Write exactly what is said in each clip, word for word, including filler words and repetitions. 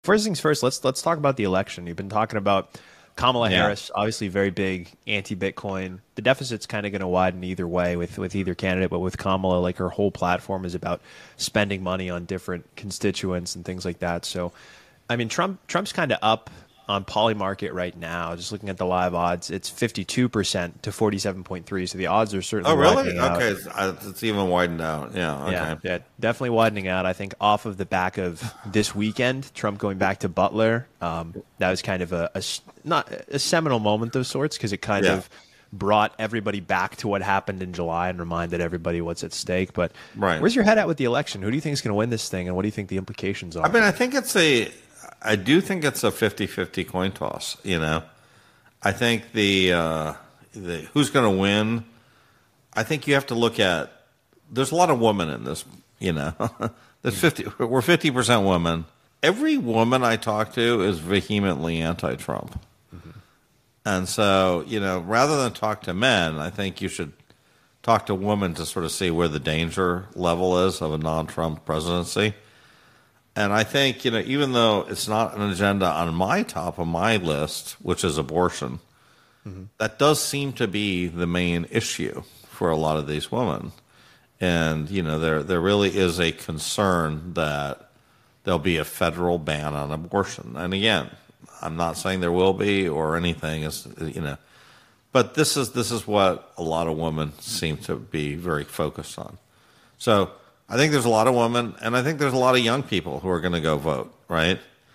First things first, let's let's talk about the election. You've been talking about Kamala Yeah. Harris, obviously very big anti-Bitcoin. The deficit's kind of going to widen either way with with either candidate, but with Kamala, like her whole platform is about spending money on different constituents and things like that. So, I mean, Trump Trump's kind of up on Polymarket right now. Just looking at the live odds, it's fifty-two percent to forty-seven point three. So the odds are Oh, certainly really? widening out. Okay, it's, uh, it's even widened out. Yeah. Yeah, Okay. yeah, definitely widening out. I think off of the back of this weekend, Trump going back to Butler, um, that was kind of a, a s- not a seminal moment of sorts because it kind Yeah. of brought everybody back to what happened in July and reminded everybody what's at stake. But Right. where's your head at with the election? Who do you think is going to win this thing, and what do you think the implications I are? mean, I think it's a. I do think it's a fifty-fifty coin toss. You know, I think the uh, the who's going to win. I think you have to look at. There's a lot of women in this. You know, there's fifty. We're fifty percent women. Every woman I talk to is vehemently anti-Trump. And so, you know, rather than talk to men, I think you should talk to women to sort of see where the danger level is of a non-Trump presidency. And I think, you know, even though it's not an agenda on my top of my list, which is abortion, that does seem to be the main issue for a lot of these women. And, you know, there there really is a concern that there'll be a federal ban on abortion. And again, I'm not saying there will be or anything, is you know, but this is this is what a lot of women seem to be very focused on. So I think there's a lot of women, and I think there's a lot of young people who are going to go vote, right?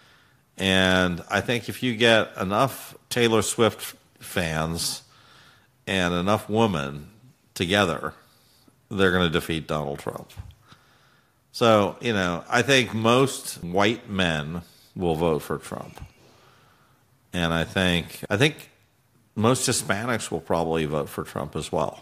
And I think if you get enough Taylor Swift fans and enough women together, they're going to defeat Donald Trump. So, you know, I think most white men will vote for Trump. And I think I think most Hispanics will probably vote for Trump as well.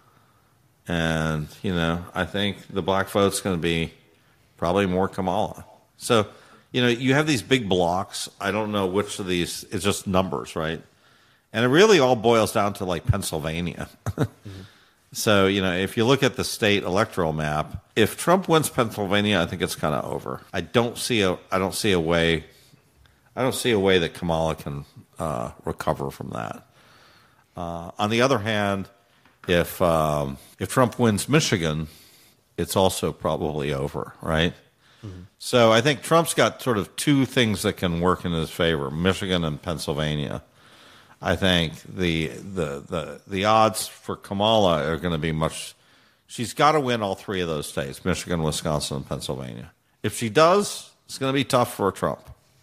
And, you know, I think the black vote's going to be probably more Kamala. So, you know, you have these big blocks. I don't know which of these, it's just numbers, right? And it really all boils down to like Pennsylvania. Mm-hmm. So, you know, if you look at the state electoral map, if Trump wins Pennsylvania, I think it's kind of over. I don't see a I don't see a way I don't see a way that Kamala can uh, recover from that. Uh, on the other hand, if um, if Trump wins Michigan, it's also probably over, right? Mm-hmm. So I think Trump's got sort of two things that can work in his favor: Michigan and Pennsylvania. I think the the the the odds for Kamala are going to be much. She's got to win all three of those states: Michigan, Wisconsin, and Pennsylvania. If she does, it's going to be tough for Trump.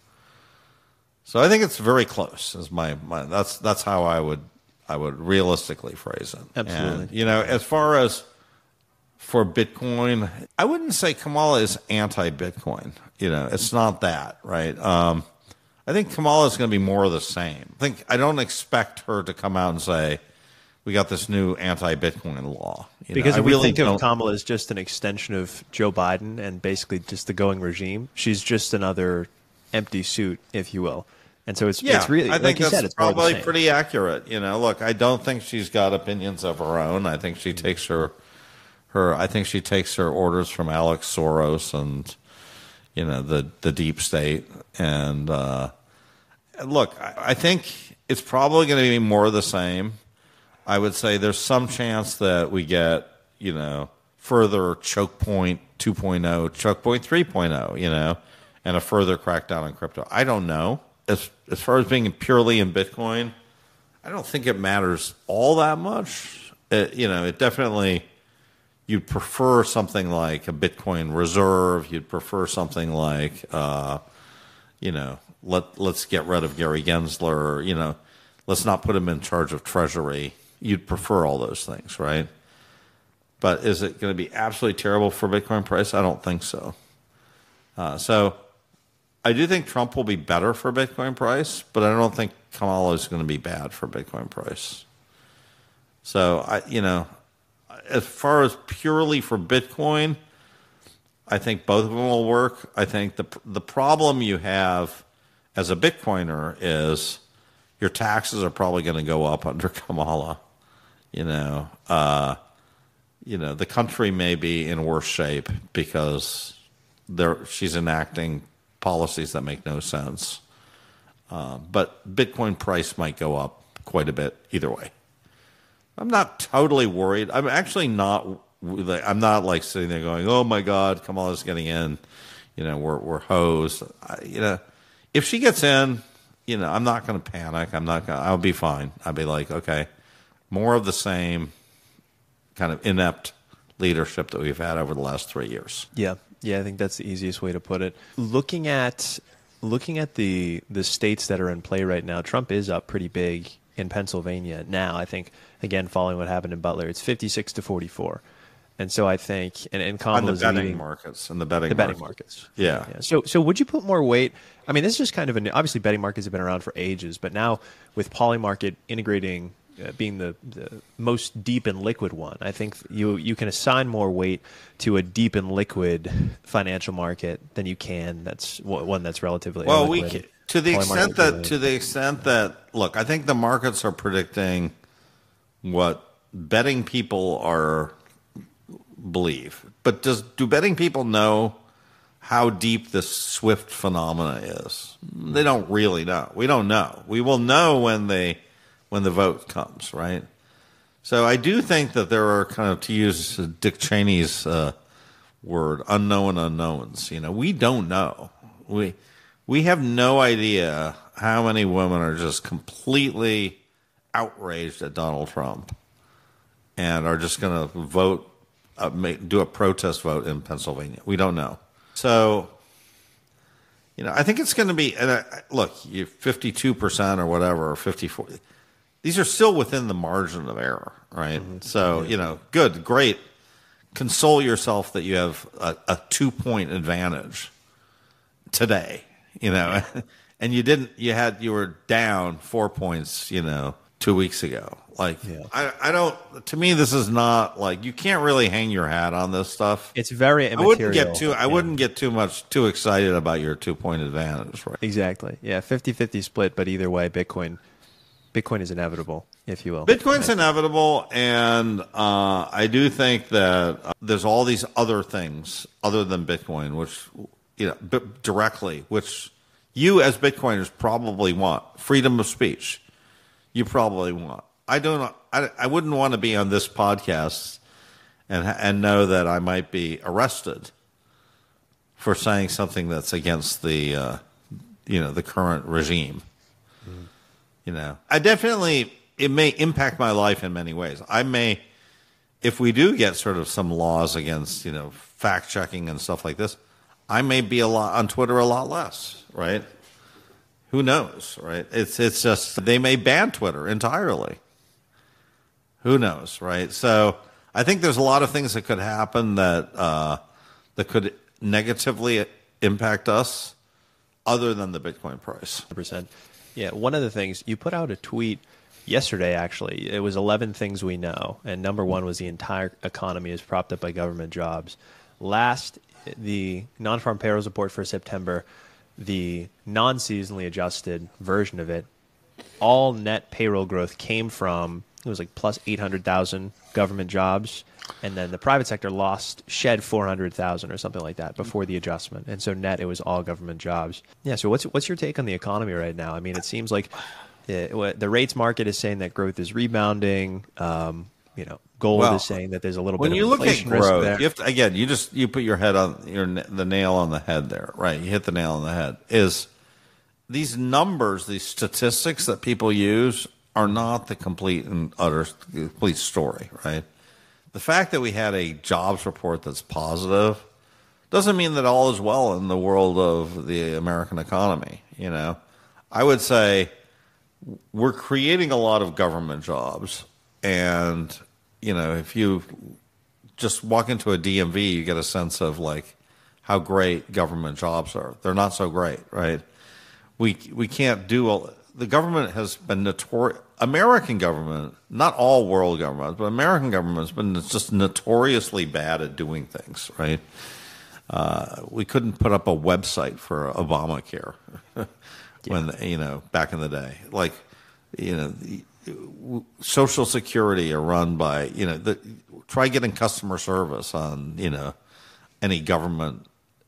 So I think it's very close. Is my, my that's that's how I would I would realistically phrase it. Absolutely. And, you know, as far as for Bitcoin, I wouldn't say Kamala is anti-Bitcoin. You know, it's not that, right? Um, I think Kamala is going to be more of the same. I think I don't expect her to come out and say, "We got this new anti-Bitcoin law." You Because know, if I we really think of don't- Kamala as just an extension of Joe Biden and basically just the going regime, she's just another empty suit, if you will. And so it's Yeah, it's really I like think you that's said, it's more the probably same. pretty accurate. You know, look, I don't think she's got opinions of her own. I think she takes her her. I think she takes her orders from Alex Soros and you know the the deep state. And uh, look, I, I think it's probably going to be more of the same. I would say there's some chance that we get you know further choke point two point oh, choke point three point oh, you know, and a further crackdown on crypto. I don't know. As as far as being purely in Bitcoin, I don't think it matters all that much. It, you know, it definitely you'd prefer something like a Bitcoin reserve. You'd prefer something like, uh, you know, let let's get rid of Gary Gensler. You know, let's not put him in charge of Treasury. You'd prefer all those things, right? But is it going to be absolutely terrible for Bitcoin price? I don't think so. Uh, so. I do think Trump will be better for Bitcoin price, but I don't think Kamala is going to be bad for Bitcoin price. So, I, you know, as far as purely for Bitcoin, I think both of them will work. I think the the problem you have as a Bitcoiner is your taxes are probably going to go up under Kamala. You know, uh, you know, the country may be in worse shape because there she's enacting policies that make no sense. Uh, but Bitcoin price might go up quite a bit either way. I'm not totally worried. I'm actually not. I'm not like sitting there going, "Oh my God, Kamala's getting in." You know, we're we're hosed. I, you know, if she gets in, you know, I'm not going to panic. I'm not going. I'll be fine. I'll be like, okay, more of the same kind of inept leadership that we've had over the last three years. Yeah, yeah, I think that's the easiest way to put it. Looking at looking at the the states that are in play right now, Trump is up pretty big in Pennsylvania now. I think again, following what happened in Butler, it's fifty-six to forty-four. And so I think, and, and Kamala's on the betting leading, markets, and the betting the betting markets, markets. yeah. yeah. So, so would you put more weight? I mean, this is just kind of a new, obviously betting markets have been around for ages, but now with Polymarket integrating, uh, being the, the most deep and liquid one, I think you you can assign more weight to a deep and liquid financial market than you can that's one that's relatively well. We illiquid. can, to the extent that related. to the extent that look, I think the markets are predicting what betting people are. Believe, but does do betting people know how deep this SWIFT phenomena is? They don't really know. We don't know. We will know when they when the vote comes, right? So I do think that there are kind of, to use Dick Cheney's uh, word, unknown unknowns. You know, we don't know. We we have no idea how many women are just completely outraged at Donald Trump and are just going to vote. Uh, make, do a protest vote in Pennsylvania. We don't know. So, you know, I think it's going to be, and I, look, you fifty-two percent or whatever, or fifty-four. These are still within the margin of error, right? Mm-hmm. So, yeah. you know, good, great. Console yourself that you have a, a two-point advantage today, you know, and you didn't, you had, you were down four points, you know, two weeks ago. Like, yeah. I, I don't, to me, this is not like, you can't really hang your hat on this stuff. It's very immaterial. I wouldn't get too, I yeah. wouldn't get too much, too excited about your two point advantage, right? Exactly. Yeah. fifty-fifty split, but either way, Bitcoin, Bitcoin is inevitable, if you will. Bitcoin's right. inevitable. And uh, I do think that uh, there's all these other things other than Bitcoin, which, you know, b- directly, which you as Bitcoiners probably want. Freedom of speech. You probably want. I don't. I, I wouldn't want to be on this podcast and and know that I might be arrested for saying something that's against the, uh, you know, the current regime. Mm. You know, I definitely it may impact my life in many ways. I may, if we do get sort of some laws against, you know, fact checking and stuff like this, I may be a lot on Twitter a lot less, right? Who knows, right? It's it's just they may ban Twitter entirely. Who knows, right? So I think there's a lot of things that could happen that uh, that could negatively impact us, other than the Bitcoin price. one hundred percent. Yeah, one of the things you put out a tweet yesterday. Actually, it was eleven things we know, and number one was the entire economy is propped up by government jobs. Last, the non-farm payrolls report for September, the non-seasonally adjusted version of it, all net payroll growth came from. It was like plus eight hundred thousand government jobs. And then the private sector lost, shed four hundred thousand or something like that before the adjustment. And so net, it was all government jobs. Yeah, so what's what's your take on the economy right now? I mean, it seems like it, the rates market is saying that growth is rebounding. Um, you know, gold well, is saying that there's a little when bit you of inflation look at growth, risk there. You have to, again, you just you put your head on your the nail on the head there, right? You hit the nail on the head. Is these numbers, these statistics that people use are not the complete and utter complete story, right? The fact that we had a jobs report that's positive doesn't mean that all is well in the world of the American economy. You know, I would say we're creating a lot of government jobs, and you know, if you just walk into a D M V, you get a sense of like how great government jobs are. They're not so great, right? We we can't do all. The government has been notorious. American government, not all world governments, but American government has been just notoriously bad at doing things, right? Uh, we couldn't put up a website for Obamacare when, yeah. you know, back in the day. Like, you know, the, Social Security are run by, you know, the, try getting customer service on, you know, any government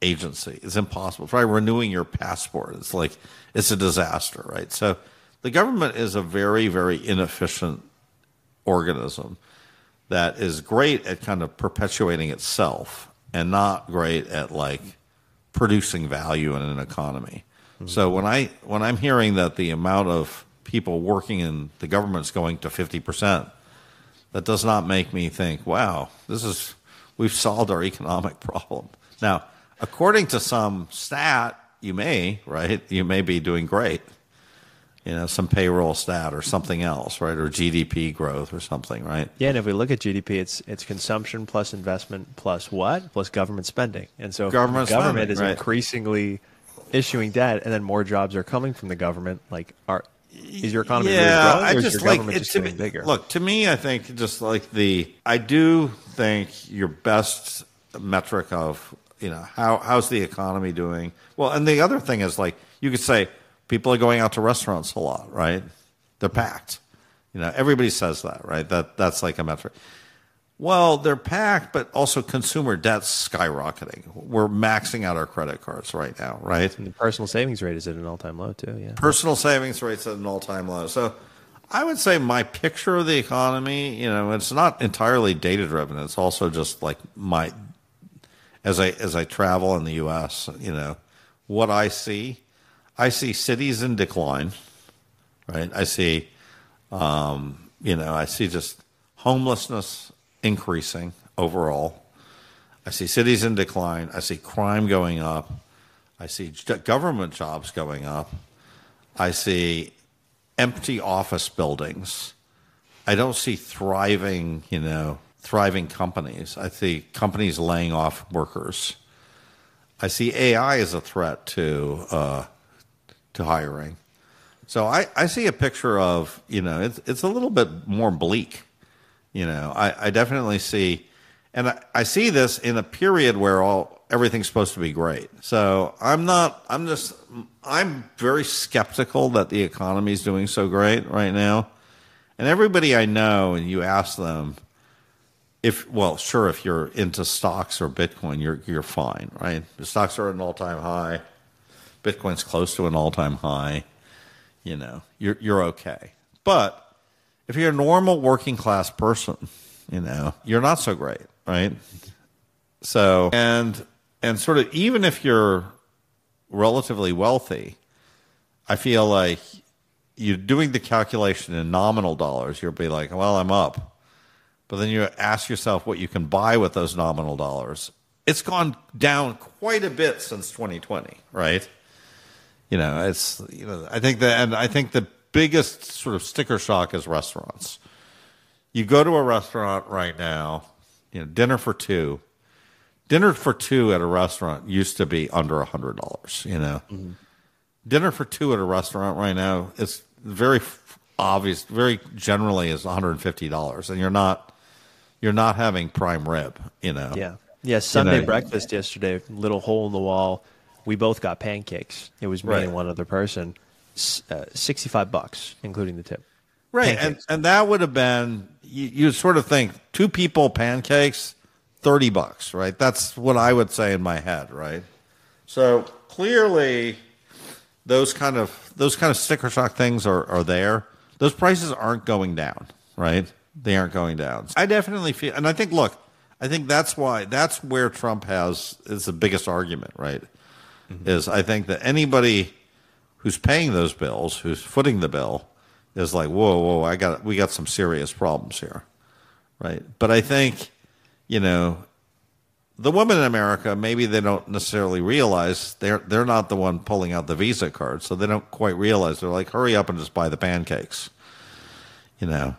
agency. It's impossible. Try renewing your passport. It's like it's a disaster, right? So the government is a very, very inefficient organism that is great at kind of perpetuating itself and not great at like producing value in an economy. Mm-hmm. So when I when I'm hearing that the amount of people working in the government's going to fifty percent, that does not make me think, wow, this is we've solved our economic problem. Now, according to some stat, you may, right? You may be doing great. You know, some payroll stat or something else, right? Or G D P growth or something, right? Yeah, and if we look at G D P, it's it's consumption plus investment plus what? Plus government spending. And so government, the government spending, is right. increasingly issuing debt, and then more jobs are coming from the government. Like, are is your economy yeah, really growing, or I is just your like government it just to getting me, bigger? Look, to me, I think just like the, I do think your best metric of, you know, how how's the economy doing? Well, and the other thing is like, you could say people are going out to restaurants a lot, right? They're packed. You know, everybody says that, right? That that's like a metric. Well, they're packed, but also consumer debt's skyrocketing. We're maxing out our credit cards right now, right? And the personal savings rate is at an all-time low too. Yeah, personal savings rate's at an all-time low. So I would say my picture of the economy, you know, it's not entirely data-driven. It's also just like my, as I as I travel in the U S, you know, what I see, I see cities in decline, right? I see, um, you know, I see just homelessness increasing overall. I see cities in decline. I see crime going up. I see government jobs going up. I see empty office buildings. I don't see thriving, you know, thriving companies. I see companies laying off workers. I see A I as a threat to uh, to hiring. So I, I see a picture of, you know, it's it's a little bit more bleak. You know, I, I definitely see, and I, I see this in a period where all everything's supposed to be great. So I'm not, I'm just, I'm very skeptical that the economy is doing so great right now. And everybody I know, and you ask them, if, well, sure, if you're into stocks or Bitcoin, you're you're fine, right? The stocks are at an all-time high. Bitcoin's close to an all-time high. You know, you're you're okay. But if you're a normal working class person, you know, you're not so great, right? So, and and sort of even if you're relatively wealthy, I feel like you're doing the calculation in nominal dollars. You'll be like, well, I'm up. But then you ask yourself what you can buy with those nominal dollars. It's gone down quite a bit since twenty twenty, right? You know, it's, you know, I think that, and I think the biggest sort of sticker shock is restaurants. You go to a restaurant right now, you know, dinner for two. Dinner for two at a restaurant used to be under a hundred dollars. You know, mm-hmm. Dinner for two at a restaurant right now is very obvious. Very generally is one hundred and fifty dollars, and you're not you're not having prime rib. You know. Yeah. Yeah. Sunday you know, breakfast yesterday, little hole in the wall. We both got pancakes. It was me right. and one other person. Uh, sixty-five bucks, including the tip. Right, and and that would have been, you, you sort of think, two people pancakes, thirty bucks, right? That's what I would say in my head, right? So clearly, those kind of those kind of sticker shock things are, are there. Those prices aren't going down, right? They aren't going down. I definitely feel, and I think, look, I think that's why, that's where Trump has, is the biggest argument, right? Mm-hmm. Is I think that anybody who's paying those bills, who's footing the bill, is like, whoa, whoa, I got, we got some serious problems here, right? But I think, you know, the women in America, maybe they don't necessarily realize they're they're not the one pulling out the Visa card, so they don't quite realize. They're like, hurry up and just buy the pancakes, you know.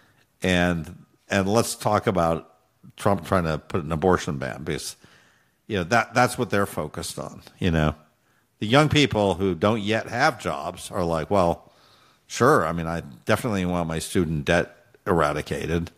And and let's talk about Trump trying to put an abortion ban, because, you know, that that's what they're focused on, you know. The young people who don't yet have jobs are like, well, sure, I mean, I definitely want my student debt eradicated.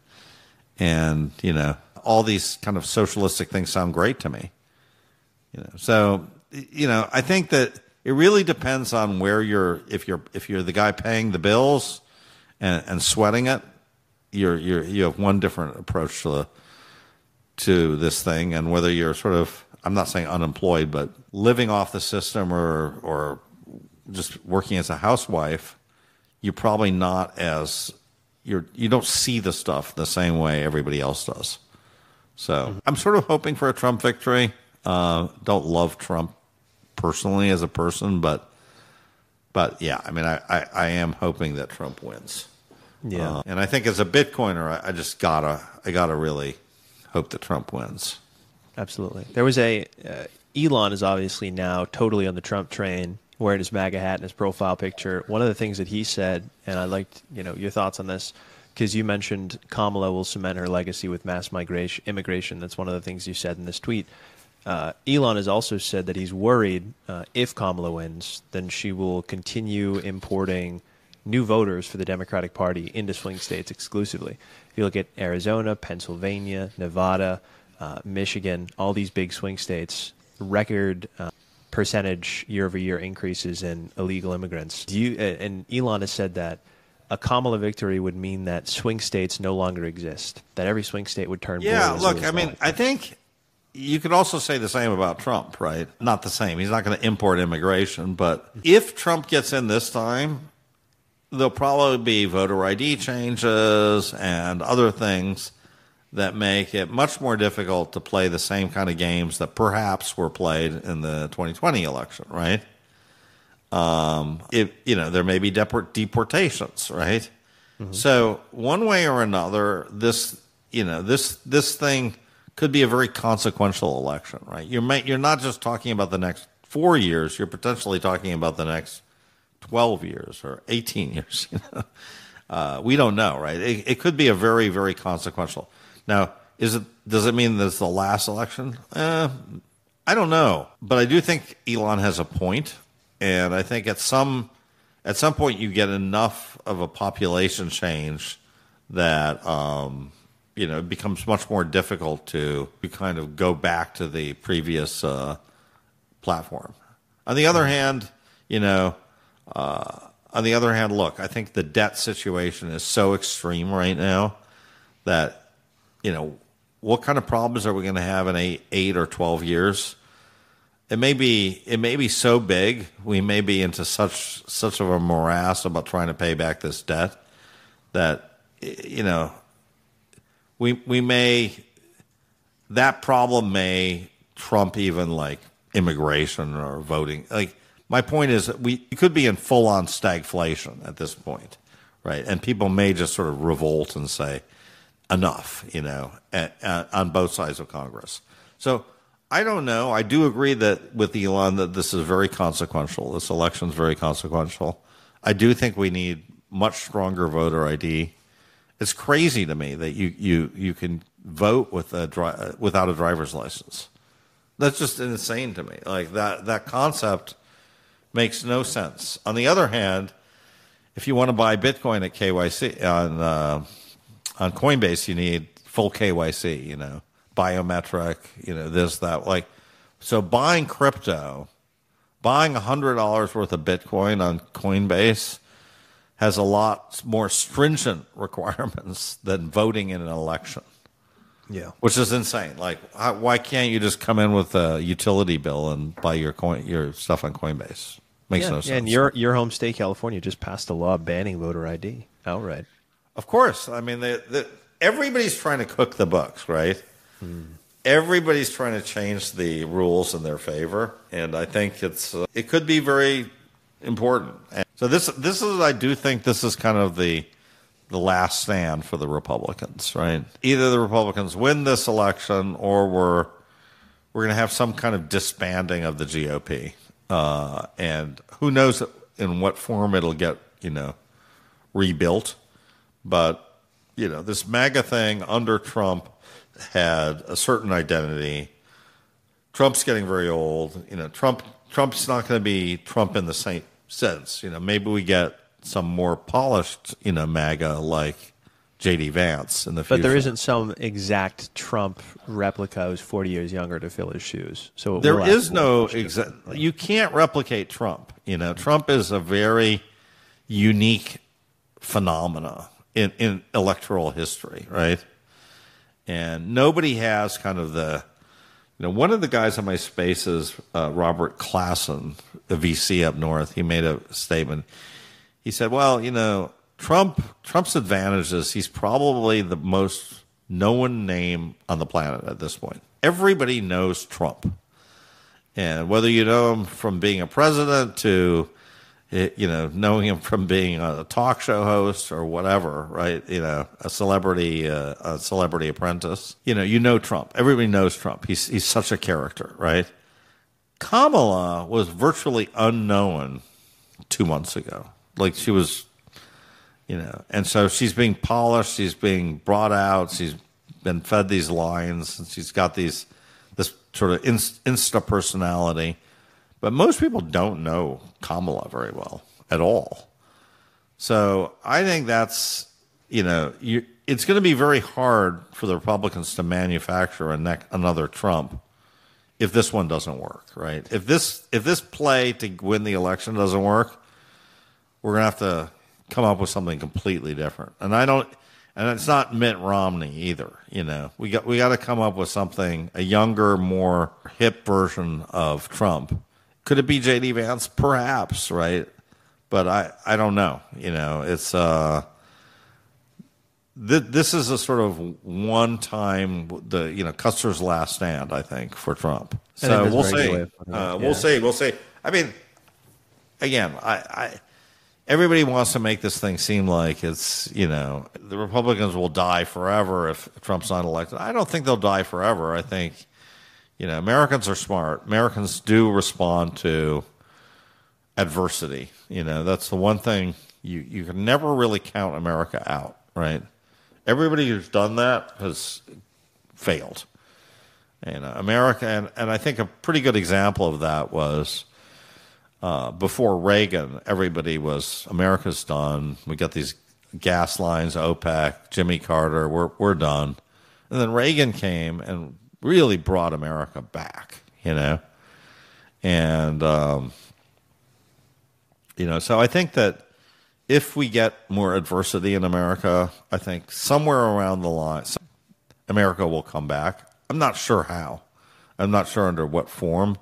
And, you know, all these kind of socialistic things sound great to me. You know, so, you know, I think that it really depends on where you're, if you're, if you're the guy paying the bills and, and sweating it, you're, you're, you have one different approach to the, to this thing, and whether you're sort of I'm not saying unemployed, but living off the system or or just working as a housewife, you're probably not as you're you don't see the stuff the same way everybody else does. So mm-hmm. I'm sort of hoping for a Trump victory. Uh, don't love Trump personally as a person, but but yeah, I mean, I, I, I am hoping that Trump wins. Yeah, uh, and I think as a Bitcoiner, I, I just gotta I gotta really hope that Trump wins. Absolutely. There was a uh, Elon is obviously now totally on the Trump train, wearing his MAGA hat and his profile picture. One of the things that he said, and I liked you know your thoughts on this, because you mentioned Kamala will cement her legacy with mass migration, immigration. That's one of the things you said in this tweet. Uh, Elon has also said that he's worried uh, if Kamala wins, then she will continue importing new voters for the Democratic Party into swing states exclusively. If you look at Arizona, Pennsylvania, Nevada, uh, Michigan, all these big swing states, record uh, percentage year-over-year increases in illegal immigrants. Do you, uh, and Elon has said that a Kamala victory would mean that swing states no longer exist, that every swing state would turn blue. Yeah, look, I mean, I think you could also say the same about Trump, right? Not the same. He's not going to import immigration. But if Trump gets in this time, there'll probably be voter I D changes and other things that make it much more difficult to play the same kind of games that perhaps were played in the twenty twenty election, right? Um, if, you know, there may be deport- deportations, right? Mm-hmm. So one way or another, this, you know, this this thing could be a very consequential election, right? You're ma- you're not just talking about the next four years; you're potentially talking about the next twelve years or eighteen years. You know, uh, we don't know, right? It, it could be a very, very consequential. Now, is it? Does it mean that it's the last election? Uh, I don't know, but I do think Elon has a point, and I think at some at some point you get enough of a population change that. Um, you know, it becomes much more difficult to, to kind of go back to the previous uh, platform. On the other hand, you know, uh, on the other hand, look, I think the debt situation is so extreme right now that, you know, what kind of problems are we going to have in eight, eight or twelve years? It may be, it may be so big, we may be into such such of a morass about trying to pay back this debt that, you know, We we may that problem may trump even like immigration or voting. Like my point is that we could be in full on stagflation at this point, right? And people may just sort of revolt and say enough, you know, at, at, on both sides of Congress. So I don't know. I do agree that with Elon that this is very consequential. This election is very consequential. I do think we need much stronger voter I D. It's crazy to me that you, you, you can vote with a dri- without a driver's license. That's just insane to me. Like that, that concept makes no sense. On the other hand, if you want to buy Bitcoin at K Y C on uh, on Coinbase, you need full K Y C. You know, biometric. You know, this that. Like, so buying crypto, buying a hundred dollars worth of Bitcoin on Coinbase has a lot more stringent requirements than voting in an election. Yeah, which is insane. Like, how, why can't you just come in with a utility bill and buy your coin, your stuff on Coinbase? Makes yeah, no sense. Yeah, and your your home state, California, just passed a law banning voter I D outright. Of course, I mean, they, they, everybody's trying to cook the books, right? Hmm. Everybody's trying to change the rules in their favor, and I think it's uh, it could be very important. And so this this is I do think this is kind of the the last stand for the Republicans, right? Either the Republicans win this election, or we're we're going to have some kind of disbanding of the G O P, uh, and who knows in what form it'll get, you know, rebuilt. But you know, this MAGA thing under Trump had a certain identity. Trump's getting very old. You know, Trump Trump's not going to be Trump in the same sense. You know, maybe we get some more polished, you know, MAGA like J D Vance in the future. But there isn't some exact Trump replica who's forty years younger to fill his shoes. So there is no exact. You can't replicate Trump. You know, Trump is a very unique phenomena in, in electoral history, right? And nobody has kind of the You know, one of the guys on my spaces, uh, Robert Klassen, a V C up north, he made a statement. He said, well, you know, Trump, Trump's advantage is he's probably the most known name on the planet at this point. Everybody knows Trump. And whether you know him from being a president to, you know, knowing him from being a talk show host or whatever, right? You know, a celebrity, uh, a celebrity apprentice. You know, you know Trump. Everybody knows Trump. He's he's such a character, right? Kamala was virtually unknown two months ago. Like she was, you know, and so she's being polished. She's being brought out. She's been fed these lines, and she's got these this sort of inst- insta personality. But most people don't know Kamala very well at all. So I think that's, you know, you, it's going to be very hard for the Republicans to manufacture a nec- another Trump if this one doesn't work, right? If this if this play to win the election doesn't work, we're going to have to come up with something completely different. And I don't, and it's not Mitt Romney either. You know, we got we got to come up with something, a younger, more hip version of Trump. Could it be J D Vance? Perhaps, right? But I, I don't know. You know, it's uh, th- this is a sort of one time the you know Custer's last stand, I think, for Trump. So we'll see. Uh, yeah. We'll see. We'll see. I mean, again, I, I everybody wants to make this thing seem like it's you know the Republicans will die forever if Trump's not elected. I don't think they'll die forever. I think. You know, Americans are smart. Americans do respond to adversity. You know, that's the one thing you, you can never really count America out, right? Everybody who's done that has failed. And uh, America, and, and I think a pretty good example of that was uh, before Reagan, everybody was, America's done. We got these gas lines, OPEC, Jimmy Carter, we're, we're done. And then Reagan came and really brought America back, you know, and um, you know. So I think that if we get more adversity in America, I think somewhere around the line, America will come back. I'm not sure how. I'm not sure under what form.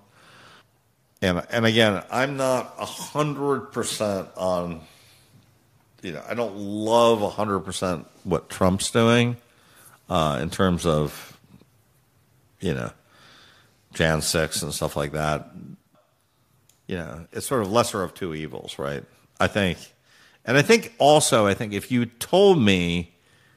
And and again, I'm not a hundred percent on. You know, I don't love a hundred percent what Trump's doing uh, in terms of. You know, Jan six and stuff like that. You know, it's sort of lesser of two evils, right? I think, and I think also, I think if you told me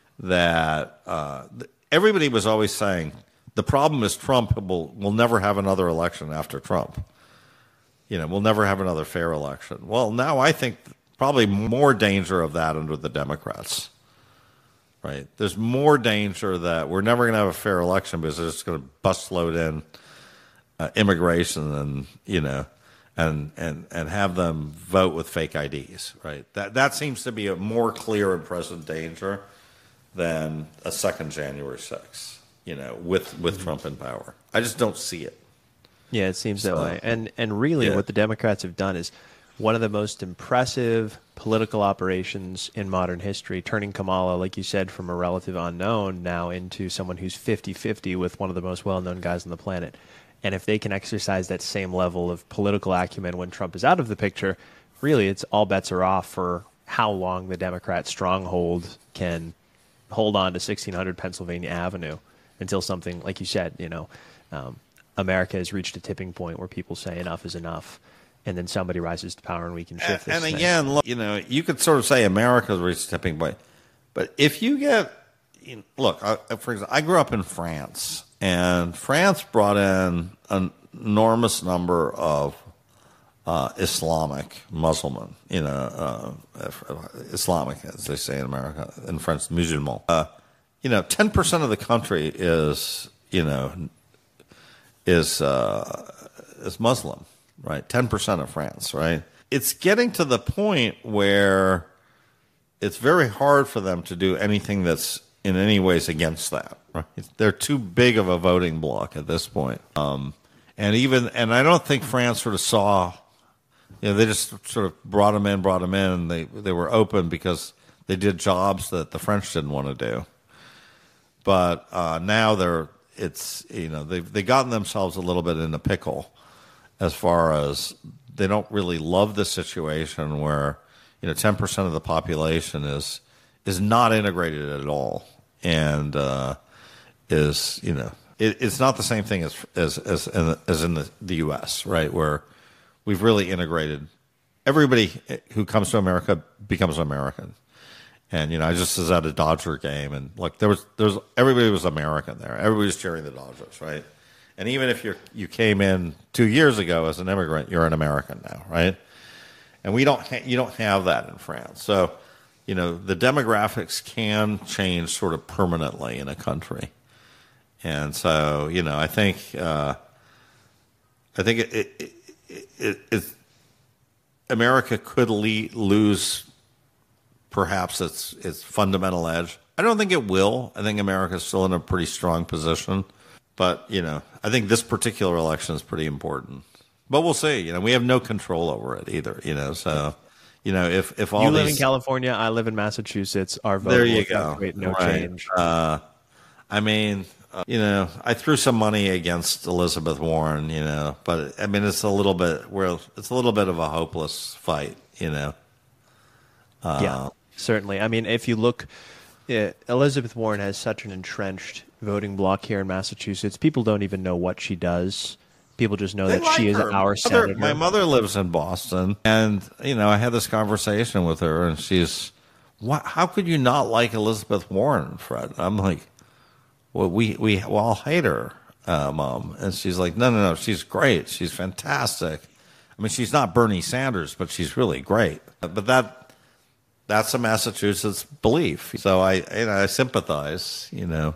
that uh, everybody was always saying the problem is Trump will will never have another election after Trump. You know, we'll never have another fair election. Well, now I think probably more danger of that under the Democrats. Right. There's more danger that we're never going to have a fair election because they're just going to bust load in uh, immigration and, you know, and, and, and have them vote with fake I Ds. Right. That that seems to be a more clear and present danger than a second January sixth, you know, with, with mm-hmm. Trump in power. I just don't see it. Yeah, it seems so, that way. And, and really yeah. what the Democrats have done is one of the most impressive political operations in modern history, turning Kamala, like you said, from a relative unknown now into someone who's fifty-fifty with one of the most well-known guys on the planet. And if they can exercise that same level of political acumen when Trump is out of the picture, really it's all bets are off for how long the Democrat stronghold can hold on to sixteen hundred Pennsylvania Avenue until something, like you said, you know, um, America has reached a tipping point where people say enough is enough. And then somebody rises to power and we can shift this And, and thing. again, look, you know, you could sort of say America's reached a tipping point. But if you get, you know, look, I, for example, I grew up in France. And France brought in an enormous number of uh, Islamic Muslim, you know, uh, Islamic, as they say in America, in French, musulman. Uh, you know, ten percent of the country is, you know, is uh, is Muslim. Right, ten percent of France, right? It's getting to the point where it's very hard for them to do anything that's in any ways against that, right? They're too big of a voting bloc at this point. Um, and even, and I don't think France sort of saw, you know, they just sort of brought them in, brought them in, and they, they were open because they did jobs that the French didn't want to do. But uh, now they're, it's you know they've they gotten themselves a little bit in a pickle as far as they don't really love the situation where you know ten percent of the population is is not integrated at all, and uh, is you know it, it's not the same thing as as as in, as in the, the U S, right, where we've really integrated. Everybody who comes to America becomes American. And, you know, I just was at a Dodger game, and, like, there was, there was, everybody was American there. Everybody was cheering the Dodgers, right? And even if you you came in two years ago as an immigrant, you're an American now, right? And we don't, ha- you don't have that in France. So, you know, the demographics can change sort of permanently in a country. And so, you know, I think, uh, I think it, it, it, it, it America could le- lose perhaps its its fundamental edge. I don't think it will. I think America's still in a pretty strong position. But, you know, I think this particular election is pretty important. But we'll see. You know, we have no control over it either, you know. So, you know, if, if all You live these, in California, I live in Massachusetts. Our vote there you will go. create no right. change. Uh, I mean, uh, you know, I threw some money against Elizabeth Warren, you know, but I mean, it's a little bit, well, it's a little bit of a hopeless fight, you know. Uh, yeah, certainly. I mean, if you look, uh, Elizabeth Warren has such an entrenched voting bloc here in Massachusetts. People don't even know what she does. People just know They that like she is her. our Mother- senator. My mother lives in Boston, and you know, I had this conversation with her, and she's, "What? How could you not like Elizabeth Warren, Fred?" I'm like, "Well, we we, we all hate her, uh, Mom," and she's like, "No, no, no, she's great. She's fantastic. I mean, she's not Bernie Sanders, but she's really great." But that that's a Massachusetts belief, so I you know, I sympathize, you know.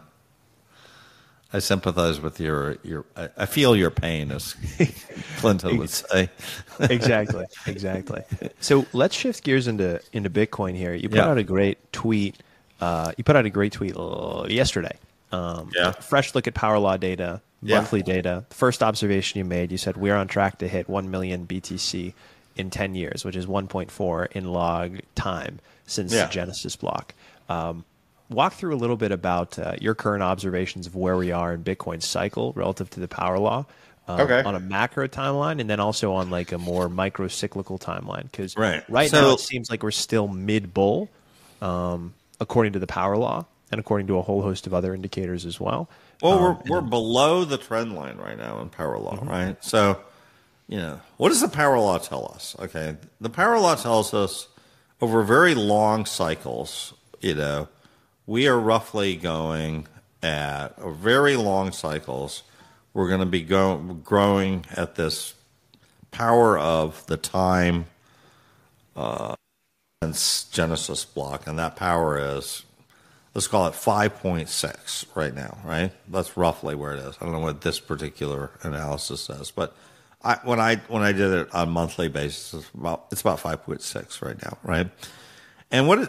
I sympathize with your your. I I feel your pain, as Clinton would say. exactly, exactly. So let's shift gears into into Bitcoin here. You put Yeah. out a great tweet. Uh, you put out a great tweet uh, yesterday. Um, Yeah. Fresh look at power law data, Yeah. monthly data. The first observation you made, you said we're on track to hit one million B T C in ten years, which is one point four in log time since Yeah. the Genesis block. Um, walk through a little bit about uh, your current observations of where we are in Bitcoin's cycle relative to the power law. Um, Okay. on a macro timeline, and then also on like a more micro cyclical timeline. Because Right. right So- now it seems like we're still mid bull, um, according to the power law and according to a whole host of other indicators as well. Well, Um, we're we're below the trend line right now in power law, right? So, you know, what does the power law tell us? Okay, the power law tells us over very long cycles, you know, we are roughly going at a very long cycles. We're going to be go, growing at this power of the time uh, Genesis block, and that power is, let's call it five point six right now, right? That's roughly where it is. I don't know what this particular analysis says, but I, when I when I did it on a monthly basis, it's about it's about five point six right now, right? And what it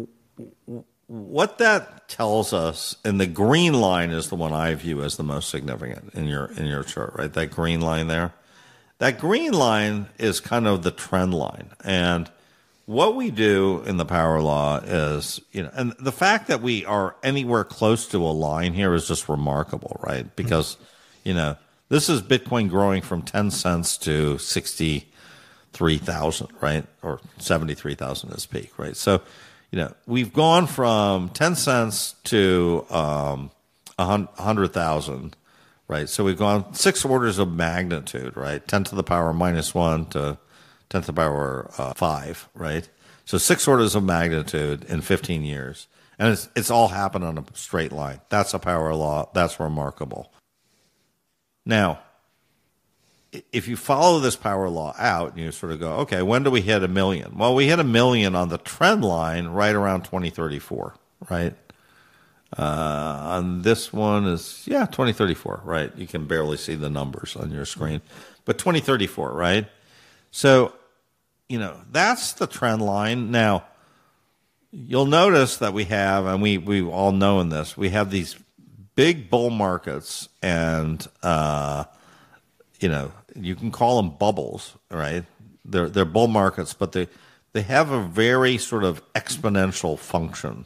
what that tells us, and the green line is the one I view as the most significant in your in your chart, right? That green line there. That green line is kind of the trend line. And what we do in the power law is, you know, and the fact that we are anywhere close to a line here is just remarkable, right? Because, you know, this is Bitcoin growing from ten cents to sixty-three thousand, right? Or seventy-three thousand is peak, right? So, you know, we've gone from ten cents to um, one hundred thousand, right? So we've gone six orders of magnitude, right? ten to the power minus one to ten to the power uh, five, right? So six orders of magnitude in fifteen years. And it's, it's all happened on a straight line. That's a power law. That's remarkable. Now, if you follow this power law out and you sort of go, okay, when do we hit a million? Well, we hit a million on the trend line right around twenty thirty-four, right? Uh, on this one is, yeah, twenty thirty-four, right? You can barely see the numbers on your screen. But twenty thirty-four, right? So, you know, that's the trend line. Now, you'll notice that we have, and we, we all know in this, we have these big bull markets, and, uh, you know, you can call them bubbles, right? They're, they're bull markets, but they, they have a very sort of exponential function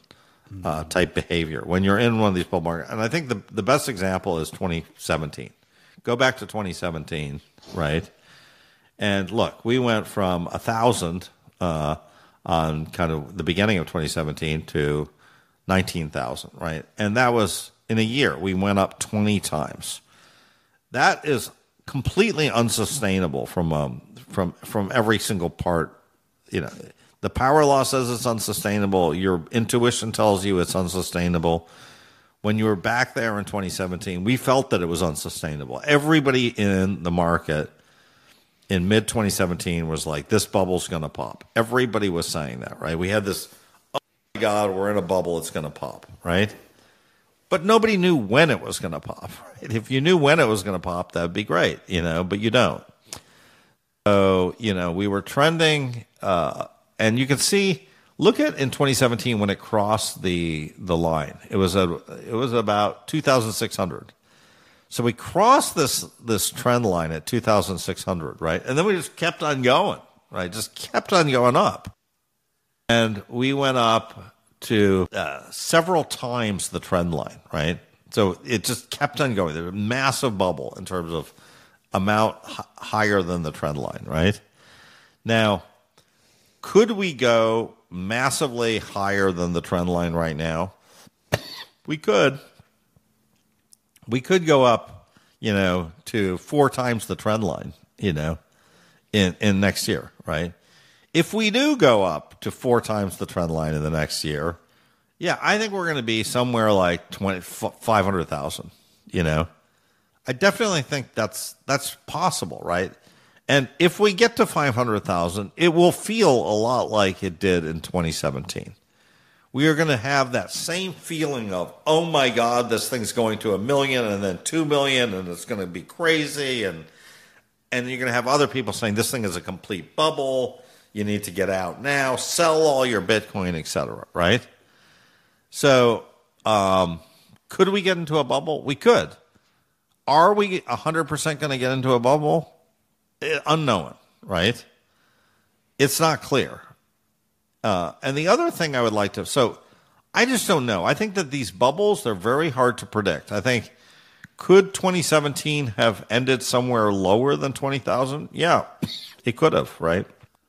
uh, type behavior when you're in one of these bull markets. And I think the the best example is twenty seventeen. Go back to twenty seventeen, right? And look, we went from a thousand uh, on kind of the beginning of twenty seventeen to nineteen thousand, right? And that was in a year. We went up twenty times. That is completely unsustainable from um, from from every single part. You know, the power law says it's unsustainable. Your intuition tells you it's unsustainable. When you were back there in twenty seventeen, we felt that it was unsustainable. Everybody in the market in mid twenty seventeen was like, this bubble's going to pop. Everybody was saying that, right? We had this, oh my God, we're in a bubble, it's going to pop, right? But nobody knew when it was going to pop. Right? If you knew when it was going to pop, that would be great, you know, but you don't. So, you know, we were trending, uh, and you can see, look at in twenty seventeen when it crossed the the line. It was a it was about two thousand six hundred. So we crossed this this trend line at two thousand six hundred, right? And then we just kept on going, right? Just kept on going up. And we went up to uh, several times the trend line, right? So it just kept on going. There was a massive bubble in terms of amount h- higher than the trend line, right? Now, could we go massively higher than the trend line right now? We could. We could go up, you know, to four times the trend line, you know, in, in next year, right? If we do go up to four times the trend line in the next year, yeah, I think we're going to be somewhere like twenty, five hundred thousand, you know. I definitely think that's that's possible, right? And if we get to five hundred thousand, it will feel a lot like it did in twenty seventeen. We are going to have that same feeling of, oh my God, this thing's going to a million and then two million and it's going to be crazy. And and you're going to have other people saying this thing is a complete bubble. You need to get out now, sell all your Bitcoin, et cetera, right? So um, could we get into a bubble? We could. Are we one hundred percent going to get into a bubble? Unknown, right? It's not clear. Uh, and the other thing I would like to, so I just don't know. I think that these bubbles, they're very hard to predict. I think, could twenty seventeen have ended somewhere lower than twenty thousand? Yeah, it could have, right?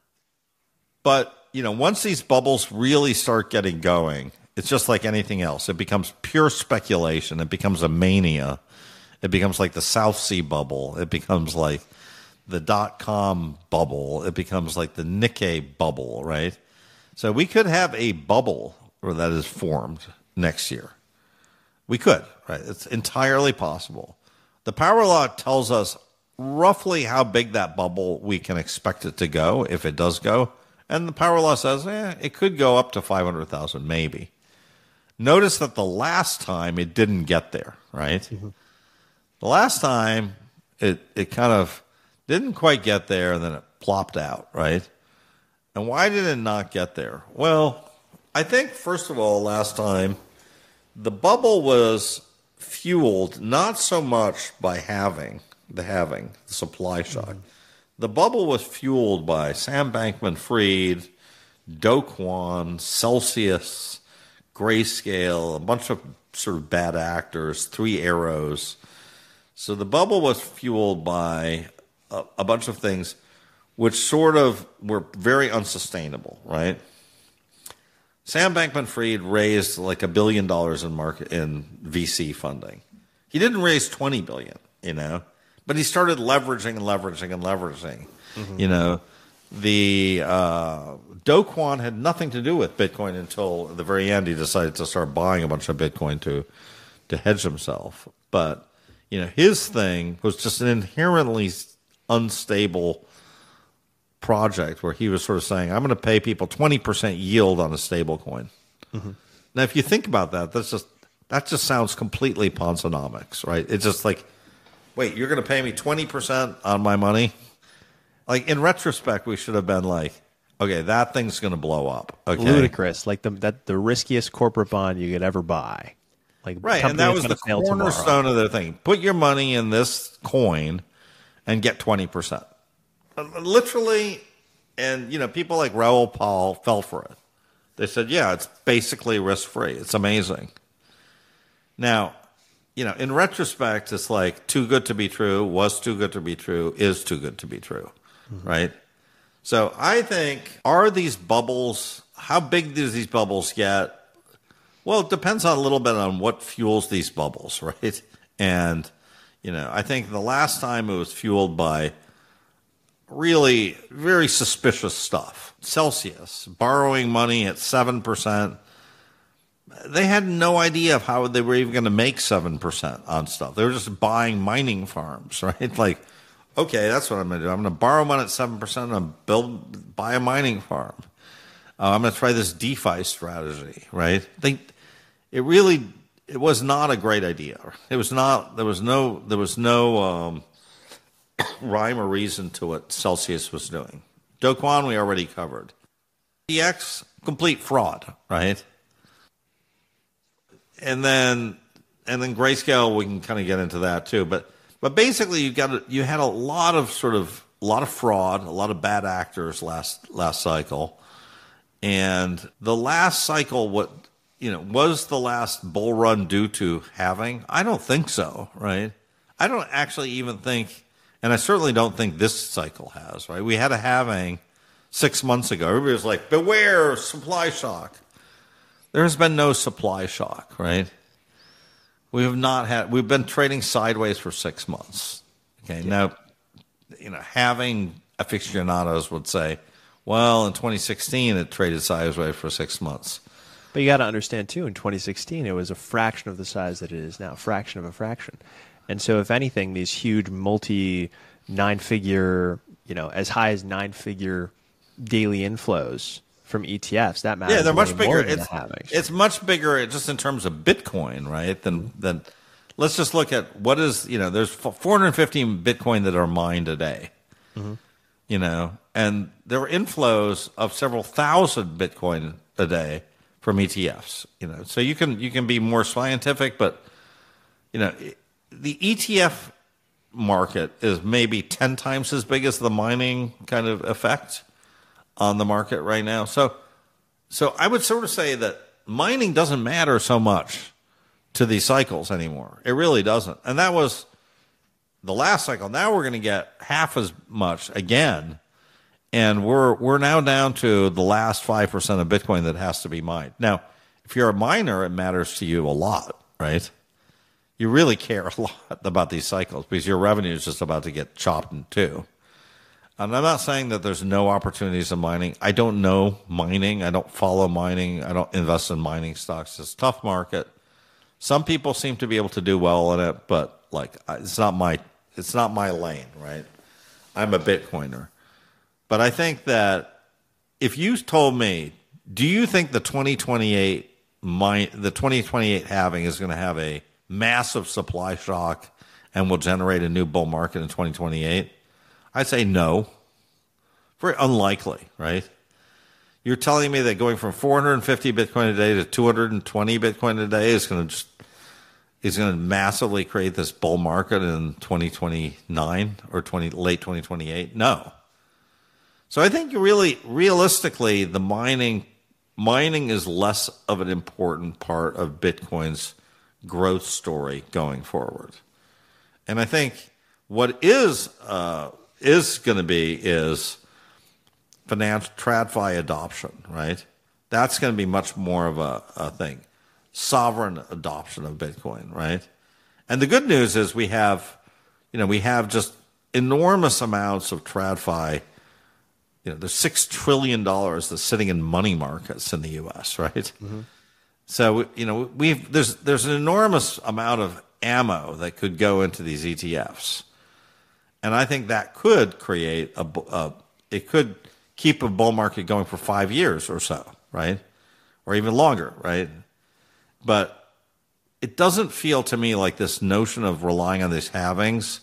But, you know, once these bubbles really start getting going, it's just like anything else. It becomes pure speculation. It becomes a mania. It becomes like the South Sea bubble. It becomes like the dot-com bubble. It becomes like the Nikkei bubble, right? So we could have a bubble that is formed next year. We could, right? It's entirely possible. The power law tells us roughly how big that bubble we can expect it to go, if it does go. And the power law says, eh, it could go up to five hundred thousand, maybe. Notice that the last time it didn't get there, right? Mm-hmm. The last time it it kind of didn't quite get there, and then it plopped out, right? And why did it not get there? Well, I think, first of all, last time, the bubble was fueled not so much by having, the having, the supply shock. Mm-hmm. The bubble was fueled by Sam Bankman-Fried, Do Kwon, Celsius, Grayscale, a bunch of sort of bad actors, Three Arrows. So the bubble was fueled by a, a bunch of things which sort of were very unsustainable, right? Sam Bankman-Fried raised like a billion dollars in market in V C funding. He didn't raise twenty billion, you know, but he started leveraging and leveraging and leveraging. Mm-hmm. You know, the uh, Do Kwon had nothing to do with Bitcoin until at the very end he decided to start buying a bunch of Bitcoin to to hedge himself. But you know, his thing was just an inherently unstable project where he was sort of saying, I'm going to pay people twenty percent yield on a stable coin. Mm-hmm. Now, if you think about that, that's just that just sounds completely Ponzonomics, right? It's just like, wait, you're going to pay me twenty percent on my money? Like, in retrospect, we should have been like, okay, that thing's going to blow up. Okay, ludicrous, like the that the riskiest corporate bond you could ever buy. Like, right, and that was the cornerstone of their thing. Put your money in this coin and get twenty percent. Literally, and, you know, people like Raoul Pal fell for it. They said, yeah, it's basically risk-free. It's amazing. Now, you know, in retrospect, it's like too good to be true, was too good to be true, is too good to be true, mm-hmm. right? So I think, are these bubbles, how big do these bubbles get? Well, it depends on a little bit on what fuels these bubbles, right? And, you know, I think the last time it was fueled by really very suspicious stuff. Celsius, borrowing money at seven percent. They had no idea of how they were even going to make seven percent on stuff. They were just buying mining farms, right? Like, okay, that's what I'm going to do. I'm going to borrow money at seven percent and build, buy a mining farm. Uh, I'm going to try this DeFi strategy, right? They, it really, it was not a great idea. It was not, there was no, there was no, um, rhyme or reason to what Celsius was doing. Do Kwon, we already covered. D X, complete fraud, right? And then, and then Grayscale, we can kind of get into that too. But, but basically, you got a, you had a lot of sort of a lot of fraud, a lot of bad actors last last cycle, and the last cycle, what you know, was the last bull run due to halving? I don't think so, right? I don't actually even think. And I certainly don't think this cycle has, right? We had a halving six months ago. Everybody was like, beware, supply shock. There has been no supply shock, right? We have not had, we've been trading sideways for six months. Okay, yeah. Now, you know, having aficionados would say, well, in twenty sixteen, it traded sideways for six months. But you got to understand, too, in twenty sixteen, it was a fraction of the size that it is now, a fraction of a fraction. And so, if anything, these huge multi nine-figure, you know, as high as nine-figure daily inflows from E T Fs, that matters. Yeah, they're much bigger. Than It's, the it's much bigger just in terms of Bitcoin, right? Than than let's just look at what is, you know, there's four hundred fifteen Bitcoin that are mined a day, mm-hmm. you know, and there are inflows of several thousand Bitcoin a day from E T Fs, you know. So you can you can be more scientific, but you know. It, The E T F market is maybe ten times as big as the mining kind of effect on the market right now. So, so I would sort of say that mining doesn't matter so much to these cycles anymore. It really doesn't. And that was the last cycle. Now we're going to get half as much again. And we're, we're now down to the last five percent of Bitcoin that has to be mined. Now, if you're a miner, it matters to you a lot, right? You really care a lot about these cycles because your revenue is just about to get chopped in two. And I'm not saying that there's no opportunities in mining. I don't know mining. I don't follow mining. I don't invest in mining stocks. It's a tough market. Some people seem to be able to do well in it, but like it's not my it's not my lane, right? I'm a Bitcoiner. But I think that if you told me, do you think the twenty twenty-eight mine, the twenty twenty-eight halving is going to have a massive supply shock and will generate a new bull market in twenty twenty-eight? I'd say no. Very unlikely, right? You're telling me that going from four hundred fifty Bitcoin a day to two hundred twenty Bitcoin a day is going to just is going to massively create this bull market in twenty twenty-nine or twenty late twenty twenty-eight? No. So I think you really realistically the mining mining is less of an important part of Bitcoin's growth story going forward. And I think what is uh, is going to be is financial TradFi adoption, right? That's going to be much more of a, a thing. Sovereign adoption of Bitcoin, right? And the good news is we have, you know, we have just enormous amounts of TradFi. You know, there's six trillion dollars that's sitting in money markets in the U S, right? Mm-hmm. So, you know, we've there's there's an enormous amount of ammo that could go into these E T Fs, and I think that could create a, a it could keep a bull market going for five years or so, right, or even longer, right? But it doesn't feel to me like this notion of relying on these halvings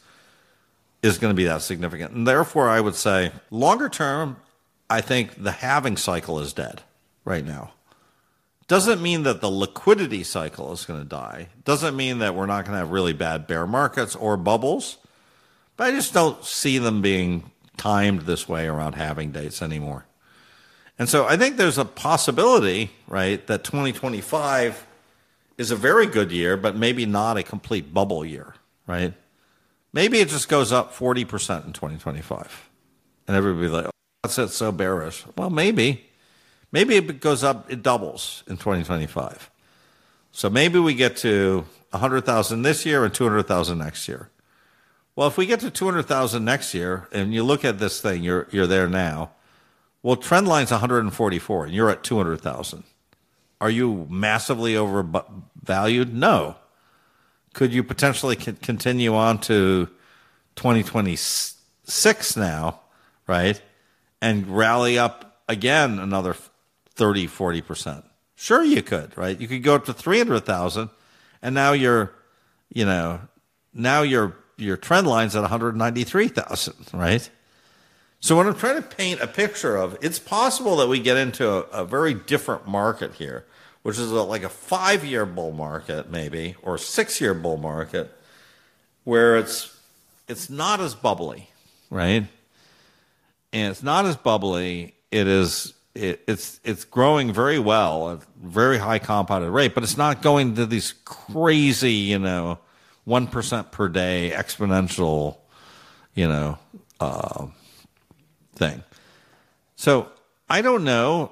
is going to be that significant, and therefore I would say longer term, I think the halving cycle is dead right now. Doesn't mean that the liquidity cycle is going to die. Doesn't mean that we're not going to have really bad bear markets or bubbles. But I just don't see them being timed this way around halving dates anymore. And so I think there's a possibility, right, that twenty twenty-five is a very good year, but maybe not a complete bubble year, right? Maybe it just goes up forty percent in twenty twenty-five. And everybody will be like, oh, that's it, so bearish. Well, maybe. Maybe it goes up, it doubles in twenty twenty-five. So maybe we get to one hundred thousand this year and two hundred thousand next year. Well, if we get to two hundred thousand next year, and you look at this thing, you're you're there now. Well, trend line's one hundred forty-four, and you're at two hundred thousand. Are you massively overvalued? No. Could you potentially continue on to twenty twenty-six now, right, and rally up again another thirty, forty percent? Sure you could, right? You could go up to three hundred thousand, and now you're, you know, now your your trend line's at one hundred ninety-three thousand, right? So what I'm trying to paint a picture of, it's possible that we get into a, a very different market here, which is a, like a five-year bull market maybe, or a six-year bull market, where it's it's not as bubbly, right? And it's not as bubbly. It is it, it's it's growing very well at very high compounded rate, but it's not going to these crazy, you know, one percent per day exponential, you know, uh, thing. So I don't know.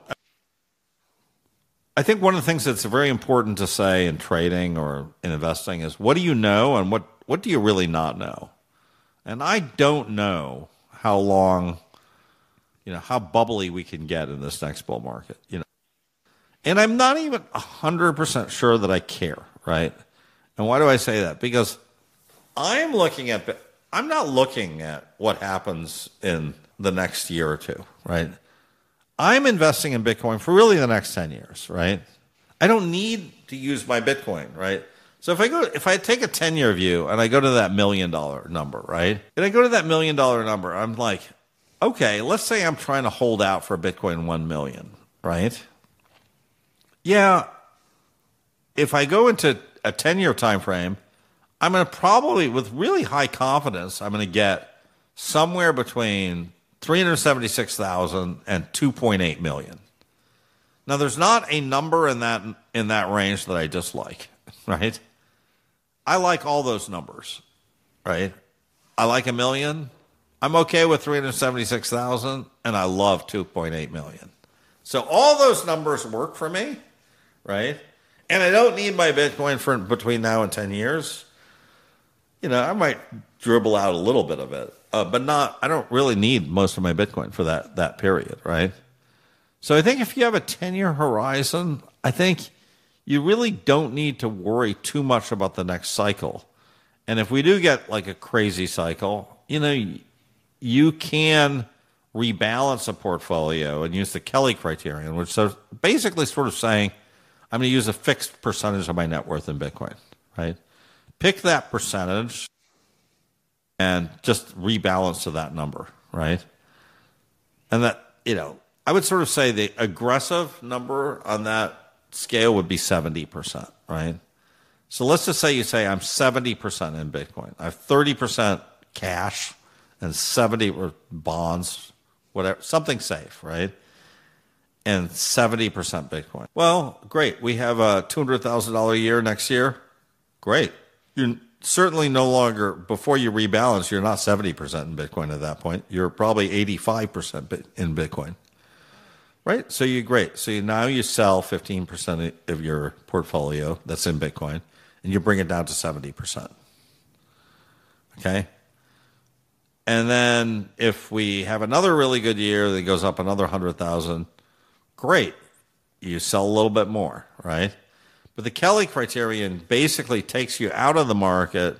I think one of the things that's very important to say in trading or in investing is, what do you know and what, what do you really not know? And I don't know how long, you know, how bubbly we can get in this next bull market, you know. And I'm not even one hundred percent sure that I care, right? And why do I say that? Because I'm looking at, I'm not looking at what happens in the next year or two, right? I'm investing in Bitcoin for really the next ten years, right? I don't need to use my Bitcoin, right? So if I go, if I take a ten-year view and I go to that million dollar number, right? And I go to that million dollar number, I'm like, okay, let's say I'm trying to hold out for Bitcoin one million, right? Yeah, if I go into a ten-year time frame, I'm going to probably, with really high confidence, I'm going to get somewhere between three hundred seventy-six thousand and two point eight million. Now, there's not a number in that in that range that I dislike, right? I like all those numbers, right? I like a million. I'm okay with three hundred seventy-six thousand, and I love two point eight million. So all those numbers work for me, right? And I don't need my Bitcoin for between now and ten years. You know, I might dribble out a little bit of it, uh, but not, I don't really need most of my Bitcoin for that, that period, right? So I think if you have a ten-year horizon, I think you really don't need to worry too much about the next cycle. And if we do get like a crazy cycle, you know, you can rebalance a portfolio and use the Kelly criterion, which is basically sort of saying, I'm going to use a fixed percentage of my net worth in Bitcoin, right? Pick that percentage and just rebalance to that number, right? And that, you know, I would sort of say the aggressive number on that scale would be seventy percent, right? So let's just say you say I'm seventy percent in Bitcoin. I have thirty percent cash and seventy or bonds, whatever, something safe, right? And seventy percent Bitcoin. Well, great. We have a two hundred thousand dollars a year next year. Great. You're certainly no longer, before you rebalance, you're not seventy percent in Bitcoin at that point. You're probably eighty-five percent in Bitcoin, right? So you're great. So you, now you sell fifteen percent of your portfolio that's in Bitcoin, and you bring it down to seventy percent. Okay? And then if we have another really good year that goes up another one hundred thousand, great. You sell a little bit more, right? But the Kelly criterion basically takes you out of the market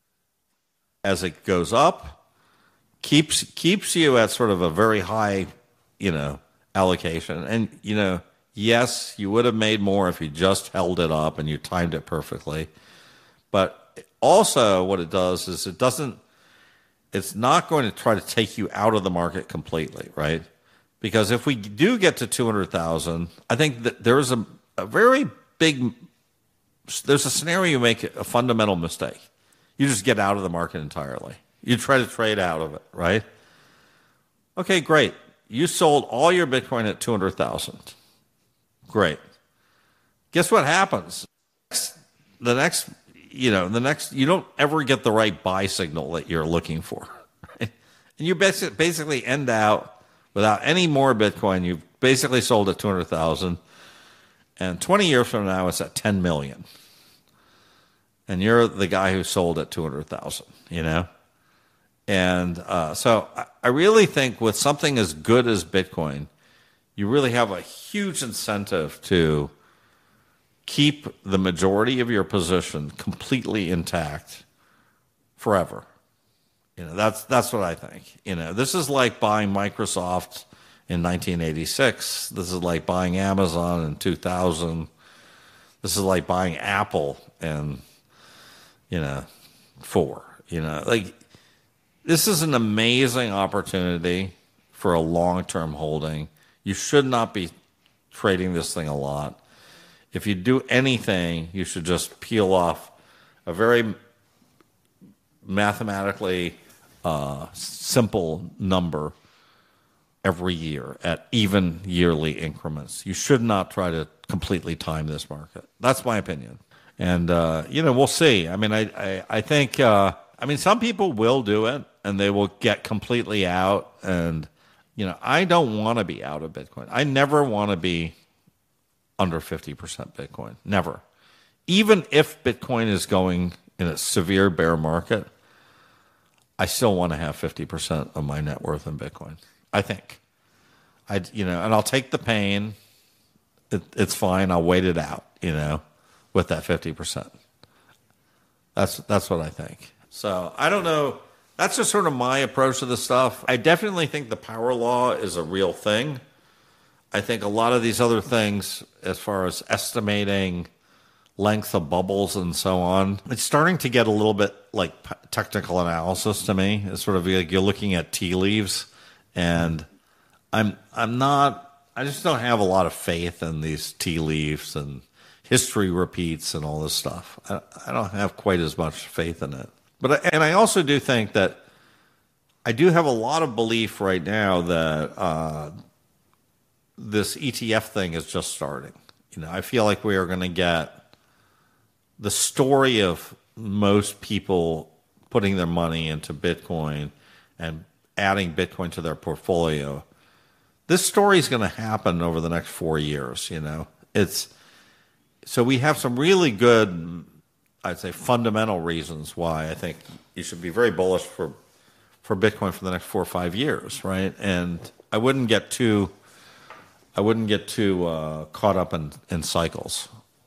as it goes up, keeps keeps you at sort of a very high, you know, allocation. And, you know, yes, you would have made more if you just held it up and you timed it perfectly. But also what it does is it doesn't, it's not going to try to take you out of the market completely, right? Because if we do get to two hundred thousand, I think that there is a, a very big, there's a scenario you make a fundamental mistake. You just get out of the market entirely. You try to trade out of it, right? Okay, great. You sold all your Bitcoin at two hundred thousand. Great. Guess what happens? The next, you know, the next, you don't ever get the right buy signal that you're looking for. Right? And you basically end out without any more Bitcoin. You've basically sold at two hundred thousand. And twenty years from now, it's at ten million. And you're the guy who sold at two hundred thousand, you know? And uh, so I really think with something as good as Bitcoin, you really have a huge incentive to keep the majority of your position completely intact forever. You know, that's that's what I think. You know, this is like buying Microsoft in nineteen eighty-six. This is like buying Amazon in two thousand. This is like buying Apple in, you know, four. You know, like this is an amazing opportunity for a long-term holding. You should not be trading this thing a lot. If you do anything, you should just peel off a very mathematically uh, simple number every year at even yearly increments. You should not try to completely time this market. That's my opinion. And, uh, you know, we'll see. I mean, I, I, I think, uh, I mean, some people will do it and they will get completely out. And, you know, I don't want to be out of Bitcoin. I never want to be under fifty percent Bitcoin. Never. Even if Bitcoin is going in a severe bear market, I still want to have fifty percent of my net worth in Bitcoin. I think. I, you know, and I'll take the pain. It, it's fine. I'll wait it out, you know, with that fifty percent. That's that's what I think. So I don't know. That's just sort of my approach to this stuff. I definitely think the power law is a real thing. I think a lot of these other things, as far as estimating length of bubbles and so on, it's starting to get a little bit like technical analysis to me. It's sort of like you're looking at tea leaves, and I'm I'm not. I just don't have a lot of faith in these tea leaves and history repeats and all this stuff. I, I don't have quite as much faith in it. But I, and I also do think that I do have a lot of belief right now that uh, this E T F thing is just starting. You know, I feel like we are going to get the story of most people putting their money into Bitcoin and adding Bitcoin to their portfolio. This story is going to happen over the next four years. You know, it's so we have some really good, I'd say, fundamental reasons why I think you should be very bullish for for Bitcoin for the next four or five years, right? And I wouldn't get too, I wouldn't get too uh, caught up in, in cycles.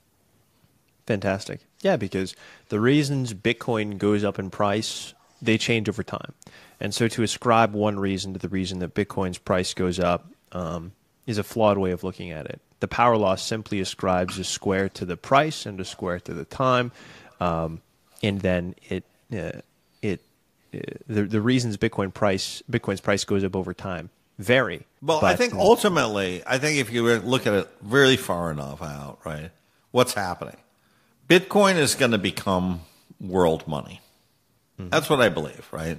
Fantastic. Yeah, because the reasons Bitcoin goes up in price, they change over time. And so to ascribe one reason to the reason that Bitcoin's price goes up um, is a flawed way of looking at it. The power law simply ascribes a square to the price and a square to the time, um, and then it uh, it uh, the the reasons Bitcoin price Bitcoin's price goes up over time vary. Well, but, I think ultimately, I think if you look at it really far enough out, right, what's happening? Bitcoin is going to become world money. Mm-hmm. That's what I believe, right?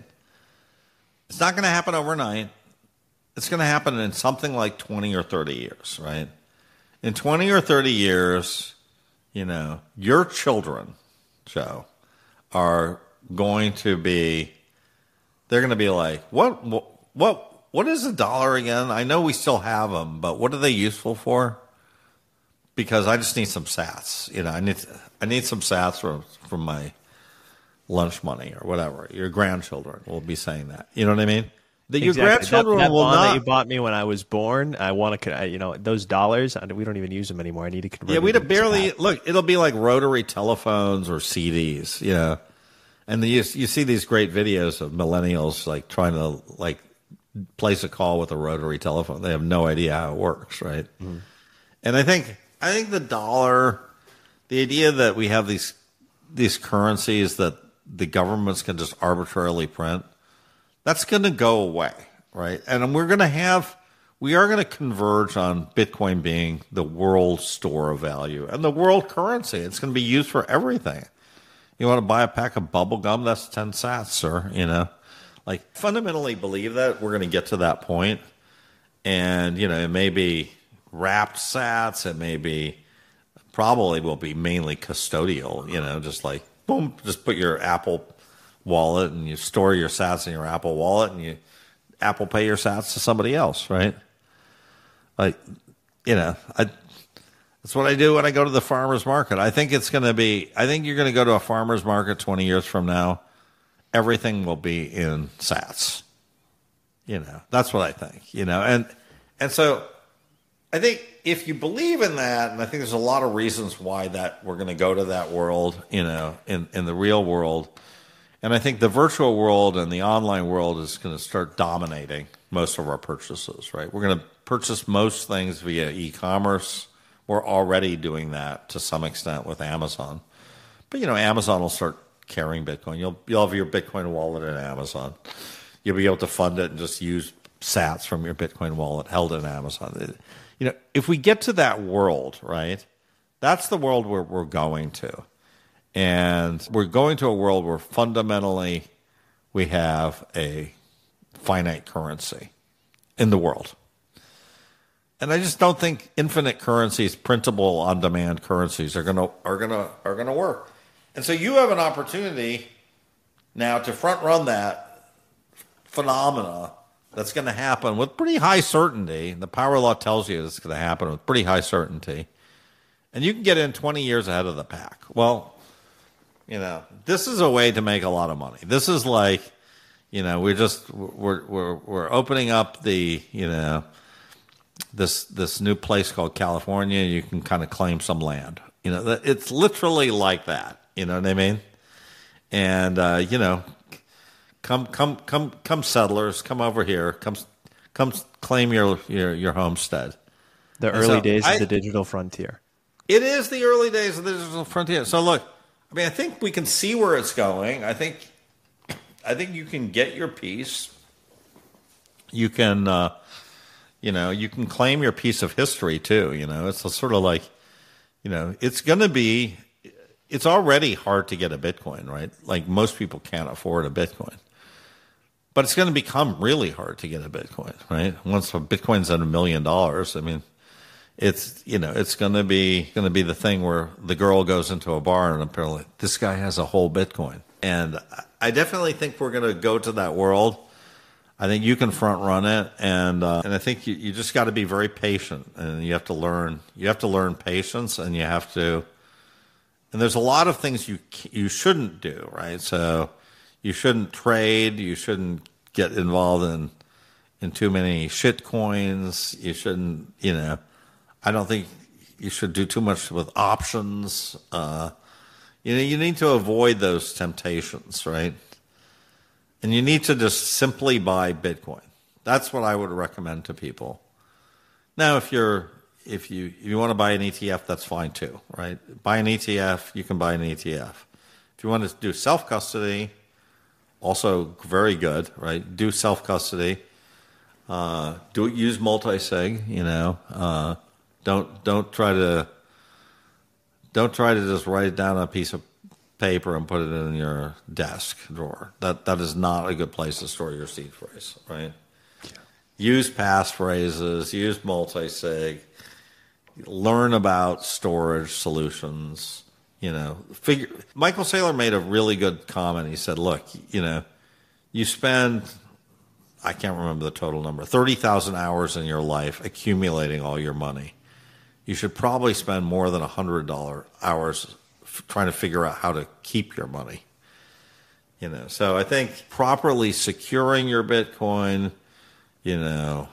It's not going to happen overnight. It's going to happen in something like twenty or thirty years, right? In twenty or thirty years, you know, your children, Joe, are going to be, they're going to be like, what, what, what, what is a dollar again? I know we still have them, but what are they useful for? Because I just need some sats. You know, I need, I need some sats from, from my lunch money or whatever. Your grandchildren will be saying that. You know what I mean? That your exactly. grandchildren that, that will bond not. That you bought me when I was born. I want to, you know, those dollars. We don't even use them anymore. I need to convert. Yeah, we'd have barely that. Look. It'll be like rotary telephones or C Ds. You know, and the, you you see these great videos of millennials like trying to like place a call with a rotary telephone. They have no idea how it works, right? Mm. And I think I think the dollar, the idea that we have these these currencies that the governments can just arbitrarily print, that's going to go away, right? And we're going to have, we are going to converge on Bitcoin being the world store of value and the world currency. It's going to be used for everything. You want to buy a pack of bubble gum? That's ten sats, sir. You know, like fundamentally believe that we're going to get to that point. And, you know, it may be wrapped sats. It may be, probably will be mainly custodial, you know, just like, boom, just put your Apple wallet and you store your sats in your Apple wallet and you Apple Pay your sats to somebody else, right? Like, you know, I, that's what I do when I go to the farmer's market. I think it's going to be, I think you're going to go to a farmer's market twenty years from now. Everything will be in sats. You know, that's what I think, you know, and, and so I think if you believe in that, and I think there's a lot of reasons why that we're going to go to that world, you know, in, in the real world. And I think the virtual world and the online world is going to start dominating most of our purchases, right? We're going to purchase most things via e-commerce. We're already doing that to some extent with Amazon. But, you know, Amazon will start carrying Bitcoin. You'll, you'll have your Bitcoin wallet in Amazon. You'll be able to fund it and just use sats from your Bitcoin wallet held in Amazon. You know, if we get to that world, right, that's the world where we're going to. And we're going to a world where fundamentally we have a finite currency in the world. And I just don't think infinite currencies, printable on-demand currencies, are gonna are gonna are gonna work. And so you have an opportunity now to front run that phenomena that's going to happen with pretty high certainty. The power law tells you it's going to happen with pretty high certainty. And you can get in twenty years ahead of the pack. Well, you know, this is a way to make a lot of money. This is like, you know, we're just we're we're we're opening up the, you know, this this new place called California. You can kind of claim some land. You know, it's literally like that. You know what I mean? And uh, you know, come come come come settlers, come over here, come come claim your your, your homestead. The And early so days I, of the digital frontier. It is the early days of the digital frontier. So look, I mean, I think we can see where it's going. I think I think you can get your piece. You can, uh, you know, you can claim your piece of history too. You know, it's a sort of like, you know, it's going to be. It's already hard to get a Bitcoin, right? Like most people can't afford a Bitcoin. But it's going to become really hard to get a Bitcoin, right? Once a Bitcoin's at a million dollars, I mean, it's, you know, it's going to be going to be the thing where the girl goes into a bar and apparently this guy has a whole Bitcoin. And I definitely think we're going to go to that world. I think you can front run it, and uh, and I think you, you just got to be very patient, and you have to learn you have to learn patience, and you have to. And there's a lot of things you you shouldn't do, right? So you shouldn't trade. You shouldn't get involved in in too many shit coins. You shouldn't, you know. I don't think you should do too much with options. Uh, you know, you need to avoid those temptations, right? And you need to just simply buy Bitcoin. That's what I would recommend to people. Now, if you're If you if you want to buy an E T F, that's fine too, right? Buy an E T F, you can buy an E T F. If you want to do self-custody, also very good, right? Do self-custody. Uh, do it, use multi-sig, you know. Uh, don't don't try to don't try to just write it down on a piece of paper and put it in your desk drawer. That that is not a good place to store your seed phrase, right? Yeah. Use passphrases, use multi-sig. Learn about storage solutions, you know. Figure. Michael Saylor made a really good comment. He said, look, you know, you spend, I can't remember the total number, thirty thousand hours in your life accumulating all your money. You should probably spend more than one hundred hours f- trying to figure out how to keep your money. You know, so I think properly securing your Bitcoin, you know,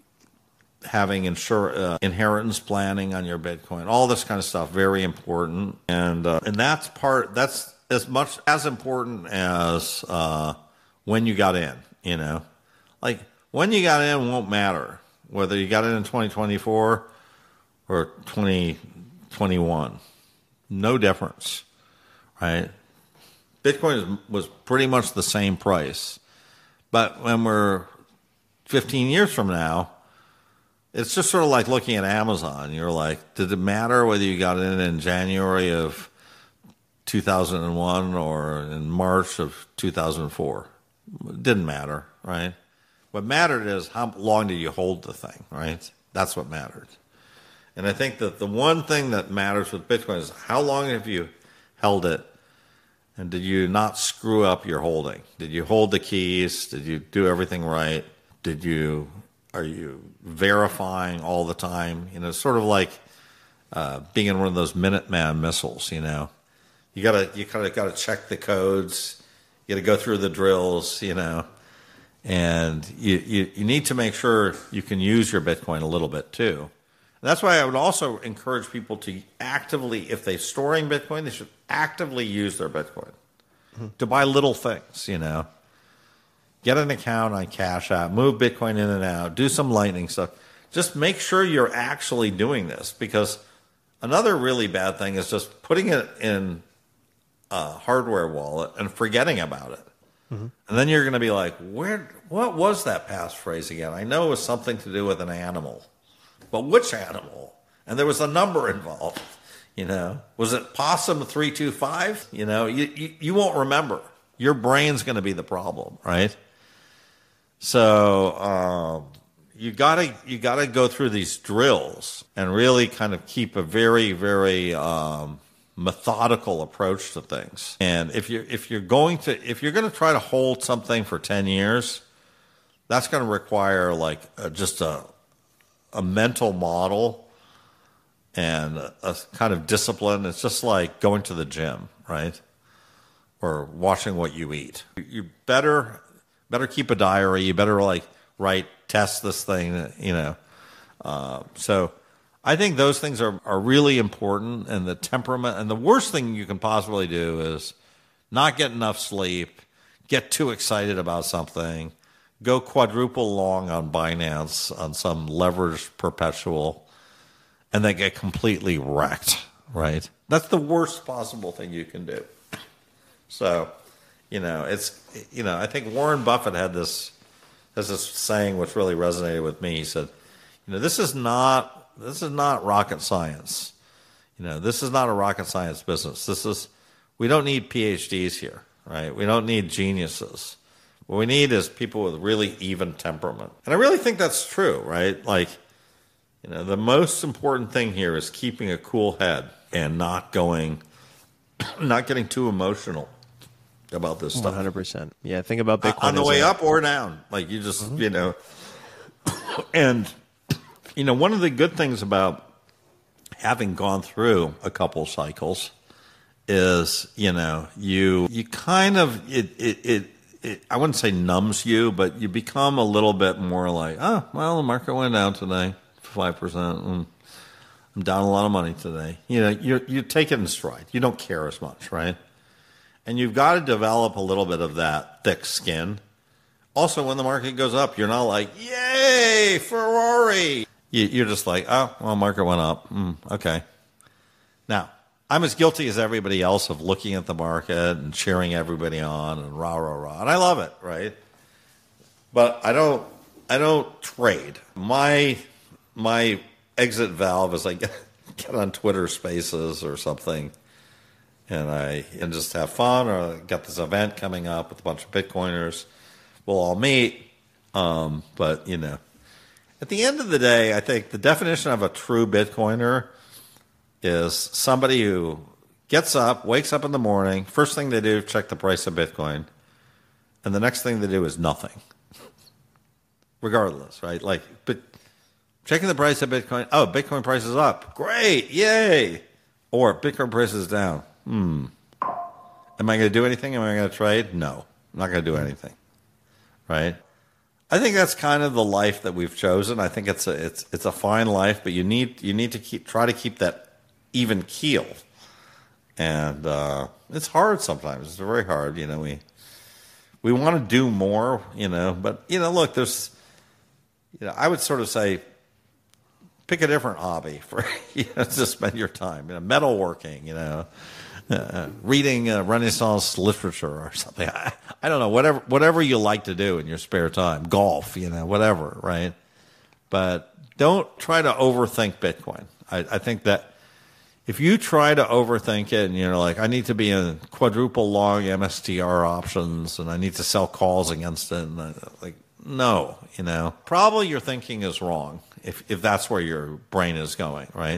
having insur- uh, inheritance planning on your Bitcoin, all this kind of stuff, very important. And uh, and that's part, that's as much as important as uh, when you got in, you know. Like, when you got in won't matter, whether you got in in twenty twenty-four or twenty twenty-one. No difference, right? Bitcoin is, was pretty much the same price. But when we're fifteen years from now, it's just sort of like looking at Amazon. You're like, did it matter whether you got in in January of two thousand one or in March of two thousand four? It didn't matter, right? What mattered is how long did you hold the thing, right? That's what mattered. And I think that the one thing that matters with Bitcoin is how long have you held it, and did you not screw up your holding? Did you hold the keys? Did you do everything right? Did you are you verifying all the time? You know, sort of like uh, being in one of those Minuteman missiles. You know, you gotta you kind of got to check the codes. You got to go through the drills. You know, and you, you you need to make sure you can use your Bitcoin a little bit too. And that's why I would also encourage people to actively, if they're storing Bitcoin, they should actively use their Bitcoin mm-hmm. to buy little things, you know. Get an account on Cash App, move Bitcoin in and out, do some Lightning stuff. Just make sure you're actually doing this, because another really bad thing is just putting it in a hardware wallet and forgetting about it. Mm-hmm. And then you're going to be like, where? What was that passphrase again? I know it was something to do with an animal. But which animal? And there was a number involved, you know. Was it possum three two five? You know, you, you, you won't remember. Your brain's going to be the problem, right? So um, you gotta you gotta go through these drills and really kind of keep a very very um, methodical approach to things. And if you're if you're going to if you're going to try to hold something for ten years, that's going to require like a, just a a mental model and a, a kind of discipline. It's just like going to the gym, right? Or watching what you eat. You better better keep a diary. You better like write, test this thing, you know. Uh, so I think those things are, are really important. And the temperament, and the worst thing you can possibly do is not get enough sleep, get too excited about something, go quadruple long on Binance on some leveraged perpetual, and then get completely wrecked, right? That's the worst possible thing you can do. So, you know, it's, you know, I think Warren Buffett had this, has this saying which really resonated with me. He said, you know, this is not, this is not rocket science. You know, this is not a rocket science business. This is, we don't need P H Ds here, right? We don't need geniuses. What we need is people with really even temperament. And I really think that's true, right? Like, you know, the most important thing here is keeping a cool head and not going, not getting too emotional about this stuff. one hundred percent. Yeah, think about Bitcoin. On the way up or down. Like, you just, mm-hmm. you know. And, you know, one of the good things about having gone through a couple cycles is, you know, you you kind of, it it, it It, I wouldn't say numbs you, but you become a little bit more like, oh, well, the market went down today, five percent. Mm, I'm down a lot of money today. You know, you you take it in stride. You don't care as much, right? And you've got to develop a little bit of that thick skin. Also, when the market goes up, you're not like, yay, Ferrari. You, you're just like, oh, well, market went up. Mm, okay. Now, I'm as guilty as everybody else of looking at the market and cheering everybody on and rah, rah, rah. And I love it, right? But I don't I don't trade. My my exit valve is I get, get on Twitter Spaces or something and I and just have fun, or I got this event coming up with a bunch of Bitcoiners. We'll all meet. Um, but, you know, at the end of the day, I think the definition of a true Bitcoiner is somebody who gets up, wakes up in the morning, first thing they do, check the price of Bitcoin, and the next thing they do is nothing. Regardless, right? Like, but checking the price of Bitcoin, oh, Bitcoin price is up. Great, yay! Or Bitcoin price is down. Hmm. Am I going to do anything? Am I going to trade? No, I'm not going to do anything. Right? I think that's kind of the life that we've chosen. I think it's a it's it's a fine life, but you need you need to keep try to keep that even keel, and uh, it's hard sometimes. It's very hard, you know. We we want to do more, you know, but you know, look, there's, you know, I would sort of say, pick a different hobby for you know to spend your time. You know, metalworking, you know, uh, reading uh, Renaissance literature or something. I, I don't know, whatever whatever you like to do in your spare time, golf, you know, whatever, right? But don't try to overthink Bitcoin. I, I think that if you try to overthink it and you're like, I need to be in quadruple long M S T R options and I need to sell calls against it, and I, like, no, you know, probably your thinking is wrong if if that's where your brain is going, right?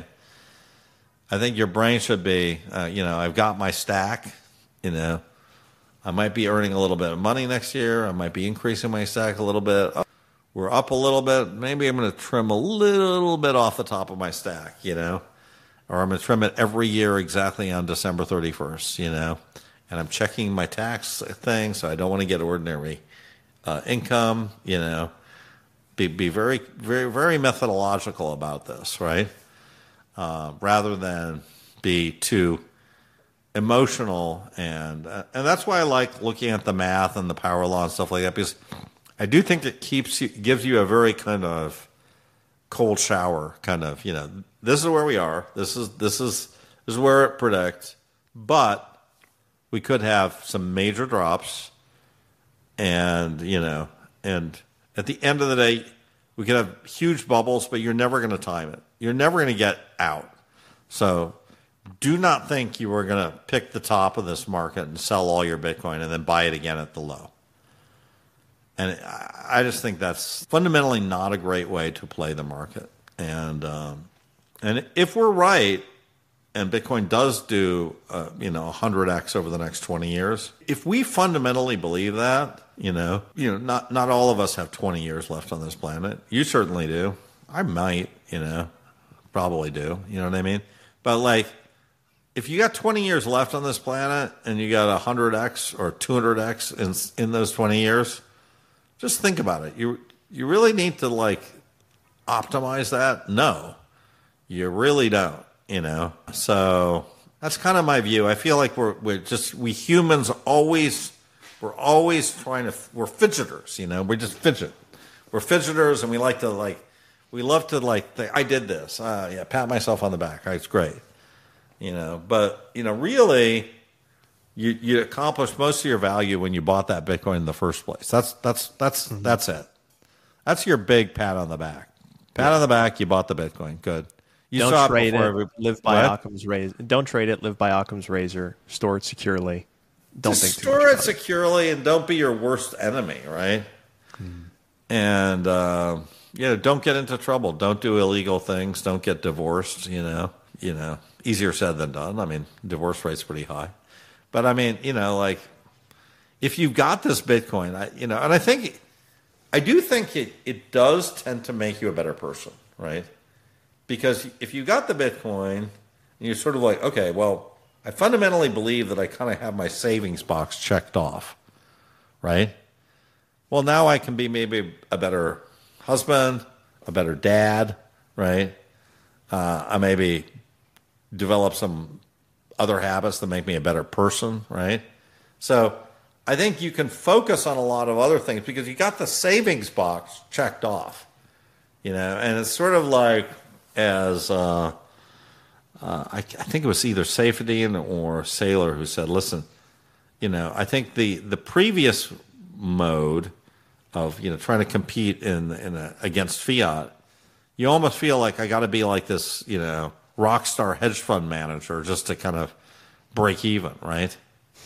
I think your brain should be, uh, you know, I've got my stack, you know, I might be earning a little bit of money next year. I might be increasing my stack a little bit. We're up a little bit. Maybe I'm going to trim a little bit off the top of my stack, you know, or I'm going to trim it every year exactly on December thirty-first, you know, and I'm checking my tax thing, so I don't want to get ordinary uh, income, you know. Be be very, very, very methodological about this, right? Uh, rather than be too emotional, and uh, and that's why I like looking at the math and the power law and stuff like that, because I do think it keeps you, gives you a very kind of cold shower kind of, you know, this is where we are. This is this is this is where it predicts, but we could have some major drops, and you know, and at the end of the day, we could have huge bubbles, but you're never going to time it. You're never going to get out. So do not think you are going to pick the top of this market and sell all your Bitcoin and then buy it again at the low. And I just think that's fundamentally not a great way to play the market. And um, and if we're right, and Bitcoin does do uh, you know one hundred x over the next twenty years, if we fundamentally believe that, you know, you know, not not all of us have twenty years left on this planet. You certainly do. I might, you know, probably do. You know what I mean? But like, if you got twenty years left on this planet and you got one hundred x or two hundred x in in those twenty years, just think about it. You you really need to like optimize that? No, you really don't. You know, so that's kind of my view. I feel like we're we're just we humans always we're always trying to we're fidgeters. You know, we just fidget. We're fidgeters, and we like to like we love to like think, I did this. Uh, yeah, pat myself on the back. It's great. You know, but you know, really. You you accomplished most of your value when you bought that Bitcoin in the first place. That's that's that's mm-hmm. that's it. That's your big pat on the back. Pat yeah. on the back. You bought the Bitcoin. Good. You don't saw trade it. it. Every, live by what? Occam's razor. Don't trade it. Live by Occam's razor. Store it securely. Don't Just think store too much it securely, and don't be your worst enemy. Right. Mm-hmm. And uh, you know, don't get into trouble. Don't do illegal things. Don't get divorced. You know. You know. Easier said than done. I mean, divorce rate's pretty high. But I mean, you know, like if you've got this Bitcoin, I, you know, and I think, I do think it, it does tend to make you a better person, right? Because if you got the Bitcoin and you're sort of like, okay, well, I fundamentally believe that I kind of have my savings box checked off, right? Well, now I can be maybe a better husband, a better dad, right? Uh, I maybe develop some other habits that make me a better person, right? So I think you can focus on a lot of other things because you got the savings box checked off, you know, and it's sort of like as uh, uh, I, I think it was either Saifedean or Saylor who said, listen, you know, I think the, the previous mode of, you know, trying to compete in, in a, against fiat, you almost feel like I got to be like this, you know, rock star hedge fund manager just to kind of break even, right?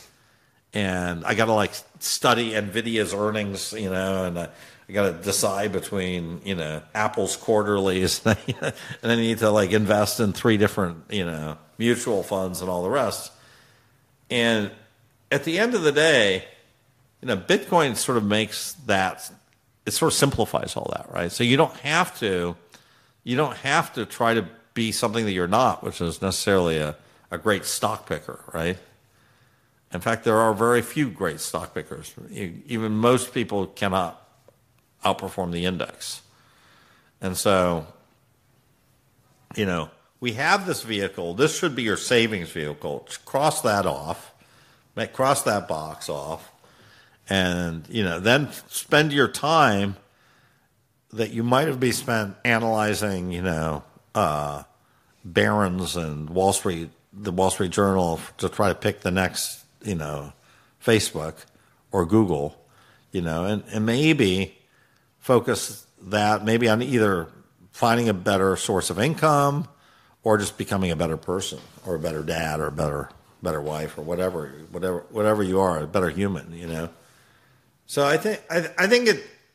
And I got to like study NVIDIA's earnings, you know, and I, I got to decide between, you know, Apple's quarterlies, and then I need to like invest in three different, you know, mutual funds and all the rest. And at the end of the day, you know, Bitcoin sort of makes that, it sort of simplifies all that, right? So you don't have to, you don't have to try to be something that you're not, which is necessarily a, a great stock picker, right? In fact, there are very few great stock pickers. Even most people cannot outperform the index. And so, you know, we have this vehicle. This should be your savings vehicle. Cross that off. Make, cross that box off. And, you know, then spend your time that you might have been spent analyzing, you know, uh, Barron's and Wall Street, the Wall Street Journal to try to pick the next, you know, Facebook or Google, you know, and, and maybe focus that maybe on either finding a better source of income or just becoming a better person or a better dad or a better better wife or whatever, whatever, whatever you are, a better human, you know. So I think I, I think it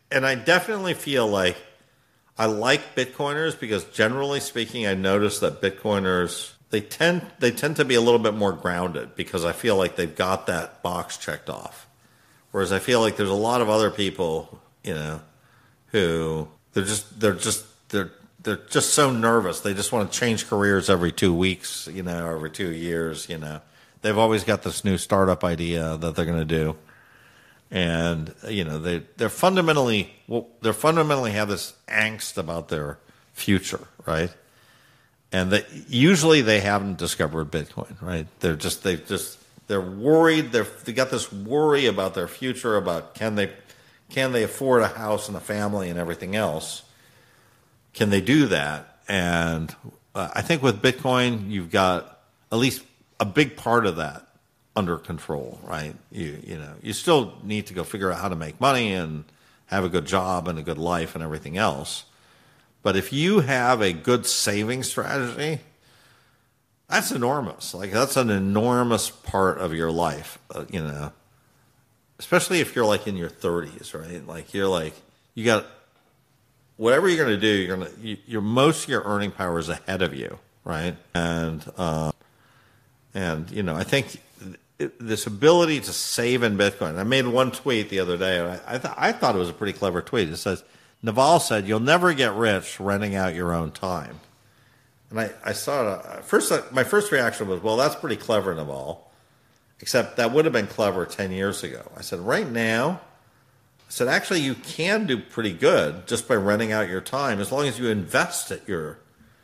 and I definitely feel like I like Bitcoiners because generally speaking, I notice that Bitcoiners they tend they tend to be a little bit more grounded because I feel like they've got that box checked off. Whereas I feel like there's a lot of other people, you know, who they're just they're just they're they're just so nervous. They just want to change careers every two weeks, you know, every two years, you know. They've always got this new startup idea that they're going to do. And, you know, they, they're fundamentally, well, they're fundamentally have this angst about their future, right? And they, usually they haven't discovered Bitcoin, right? They're just, they just, they're worried. They're, they got this worry about their future, about can they, can they afford a house and a family and everything else? Can they do that? And uh, I think with Bitcoin, you've got at least a big part of that under control, right? You you know, you still need to go figure out how to make money and have a good job and a good life and everything else. But if you have a good saving strategy, that's enormous. Like that's an enormous part of your life, uh, you know. Especially if you're like in your thirties, right? Like you're like you got whatever you're going to do, you're going to you, your most of your earning power is ahead of you, right? And uh, and you know, I think this ability to save in Bitcoin. I made one tweet the other day. And I, I, th- I thought it was a pretty clever tweet. It says, Naval said, you'll never get rich renting out your own time. And I, I saw it. First, my first reaction was, well, that's pretty clever, Naval. Except that would have been clever ten years ago. I said, right now, I said, actually, you can do pretty good just by renting out your time as long as you invest at your,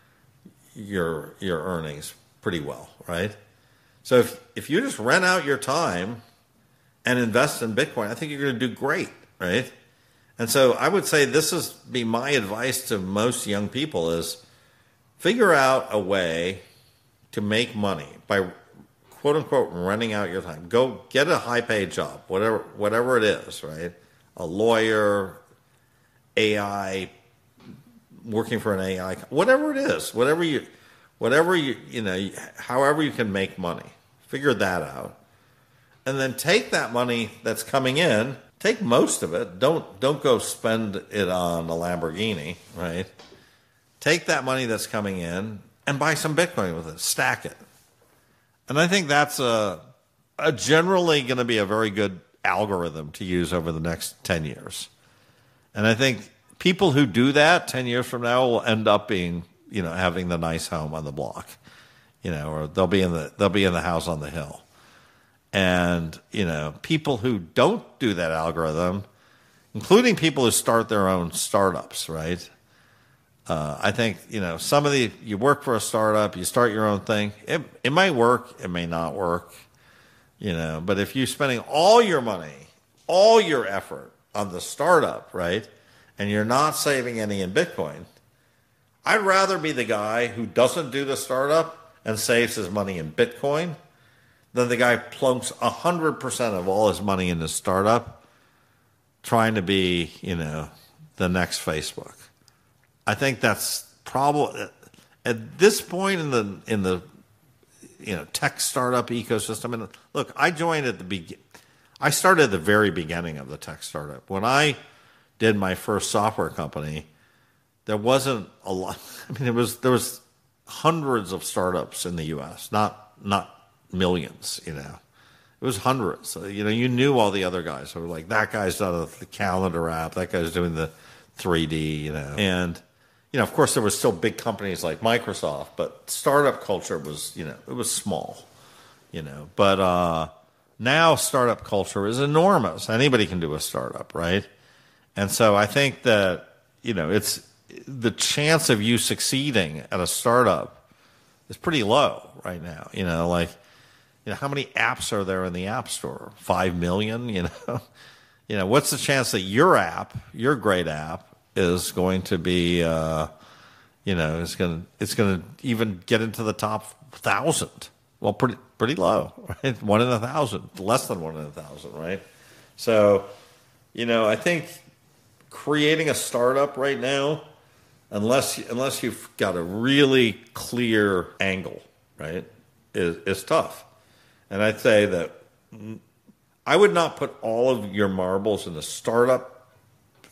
your, your earnings pretty well, right? So if, if you just rent out your time and invest in Bitcoin, I think you're going to do great, right? And so I would say this is be my advice to most young people is figure out a way to make money by quote unquote renting out your time. Go get a high paid job, whatever whatever it is, right? A lawyer, A I, working for an A I, whatever it is, whatever you Whatever you, you know, however you can make money, figure that out. And then take that money that's coming in, take most of it. Don't, don't go spend it on a Lamborghini, right? Take that money that's coming in and buy some Bitcoin with it, stack it. And I think that's a, a generally going to be a very good algorithm to use over the next ten years. And I think people who do that ten years from now will end up being, you know, having the nice home on the block, you know, or they'll be in the they'll be in the house on the hill. And, you know, people who don't do that algorithm, including people who start their own startups, right? Uh, I think, you know, some of the you work for a startup, you start your own thing. It it might work, it may not work, you know, but if you're spending all your money, all your effort on the startup, right? And you're not saving any in Bitcoin, I'd rather be the guy who doesn't do the startup and saves his money in Bitcoin than the guy who plunks one hundred percent of all his money in the startup trying to be, you know, the next Facebook. I think that's probably, at this point in the, in the you know, tech startup ecosystem, and look, I joined at the be- I started at the very beginning of the tech startup. When I did my first software company, there wasn't a lot. I mean, it was there was hundreds of startups in the U S, not not millions. You know, it was hundreds. So, you know, you knew all the other guys. So like that guy's done the calendar app. That guy's doing the three D. You know, and you know, of course, there were still big companies like Microsoft, but startup culture was, you know, it was small. You know, but uh, now startup culture is enormous. Anybody can do a startup, right? And so I think that, you know, it's the chance of you succeeding at a startup is pretty low right now. You know, like, you know, how many apps are there in the App Store? Five million, you know? You know, what's the chance that your app, your great app, is going to be, uh, you know, it's going to it's going to even get into the top thousand? Well, pretty pretty low, right? One in a thousand, less than one in a thousand, right? So, you know, I think creating a startup right now, unless unless you've got a really clear angle, right, is is tough. And I'd say that I would not put all of your marbles in the startup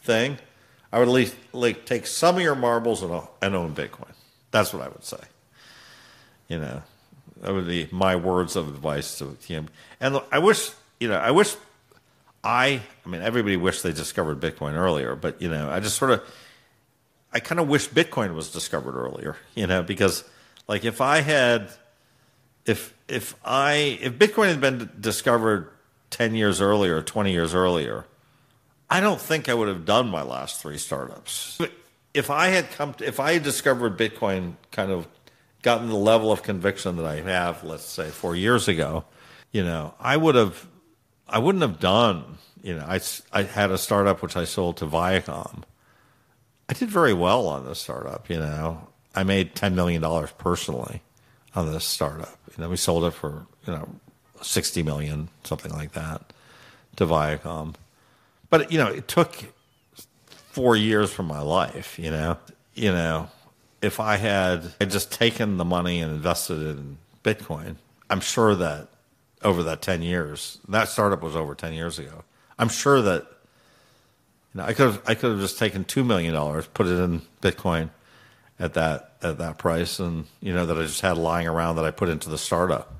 thing, I would at least like take some of your marbles and, and own Bitcoin. That's what I would say. You know, that would be my words of advice to him. And I wish, you know, I wish I, I mean, everybody wished they discovered Bitcoin earlier, but, you know, I just sort of, I kind of wish Bitcoin was discovered earlier, you know, because like if I had, if, if I, if Bitcoin had been discovered ten years earlier, twenty years earlier, I don't think I would have done my last three startups. If I had come, to, if I had discovered Bitcoin, kind of gotten the level of conviction that I have, let's say four years ago, you know, I would have, I wouldn't have done, you know, I, I had a startup which I sold to Viacom. I did very well on this startup, you know. I made ten million dollars personally on this startup. You know, we sold it for, you know, sixty million dollars, something like that, to Viacom. But, you know, it took four years from my life, you know. You know, if I had, had just taken the money and invested it in Bitcoin, I'm sure that over that ten years, that startup was over ten years ago, I'm sure that, you know, I could have I could have just taken two million dollars, put it in Bitcoin at that at that price, and, you know, that I just had lying around that I put into the startup.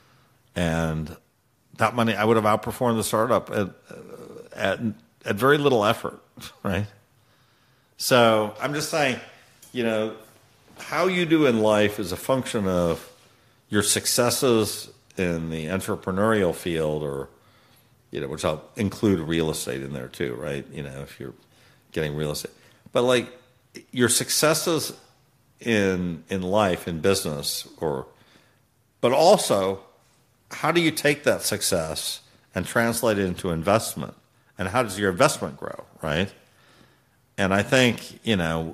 And that money, I would have outperformed the startup at, at, at very little effort, right? So I'm just saying, you know, how you do in life is a function of your successes in the entrepreneurial field, or, you know, which I'll include real estate in there too, right? You know, if you're getting real estate. But like your successes in in life, in business, or, but also, how do you take that success and translate it into investment? And how does your investment grow, right? And I think, you know,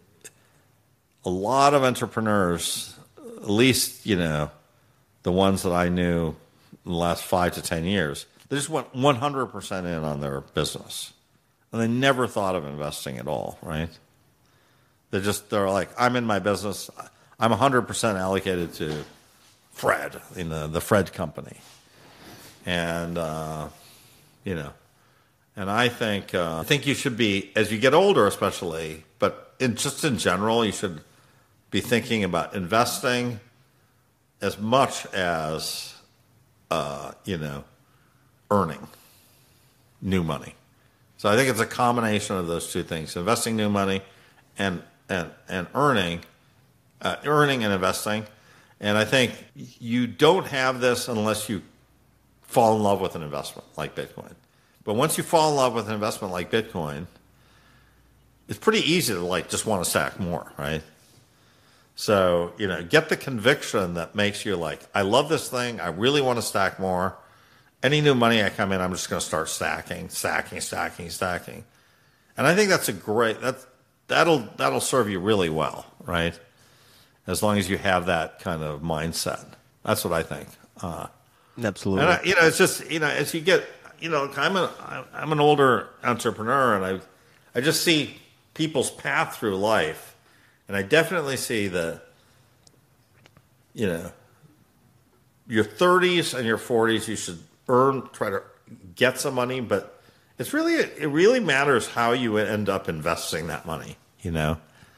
a lot of entrepreneurs, at least, you know, the ones that I knew in the last five to ten years, they just went one hundred percent in on their business. And they never thought of investing at all, right? They're just, they're like, I'm in my business. I'm one hundred percent allocated to Fred, in the, the Fred company. And, uh, you know, and I think, uh, I think you should be, as you get older especially, but in, just in general, you should be thinking about investing as much as, uh, you know, earning new money. So I think it's a combination of those two things: investing new money and and and earning, uh, earning and investing. And I think you don't have this unless you fall in love with an investment like Bitcoin. But once you fall in love with an investment like Bitcoin, it's pretty easy to like just want to stack more, right? So, you know, get the conviction that makes you like, I love this thing. I really want to stack more. Any new money I come in, I'm just going to start stacking, stacking, stacking, stacking. And I think that's a great, that, that'll, that'll serve you really well, right? As long as you have that kind of mindset. That's what I think. Uh, Absolutely. And I, you know, it's just, you know, as you get, you know, I'm a, I'm an older entrepreneur, and I, I just see people's path through life, and I definitely see that, you know, your thirties and your forties, you should earn, try to get some money, but it's really, it really matters how you end up investing that money, you know.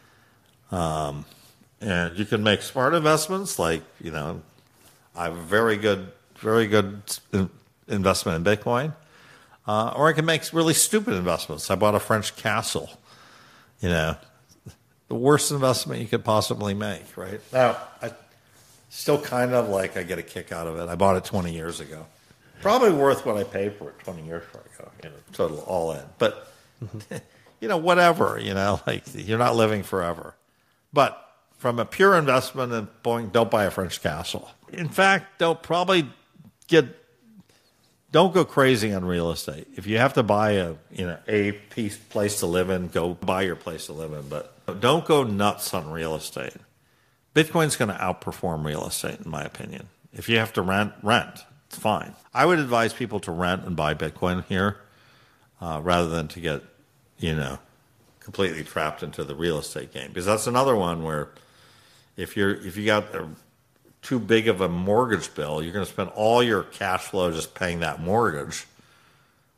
Um, and you can make smart investments, like, you know, I have a very good, very good investment in Bitcoin. Uh, or I can make really stupid investments. I bought a French castle, you know, the worst investment you could possibly make, right? Now, I still kind of like, I get a kick out of it. I bought it twenty years ago. Probably worth what I paid for it twenty years ago, you know, total all in. But, mm-hmm. you know, whatever, you know, like you're not living forever. But from a pure investment and going, don't buy a French castle. In fact, don't probably get, don't go crazy on real estate. If you have to buy a, you know, a piece place to live in, go buy your place to live in. But don't go nuts on real estate. Bitcoin's going to outperform real estate, in my opinion. If you have to rent, rent. It's fine. I would advise people to rent and buy Bitcoin here, uh, rather than to get, you know, completely trapped into the real estate game. Because that's another one where if you're if you got a, too big of a mortgage bill, you're going to spend all your cash flow just paying that mortgage.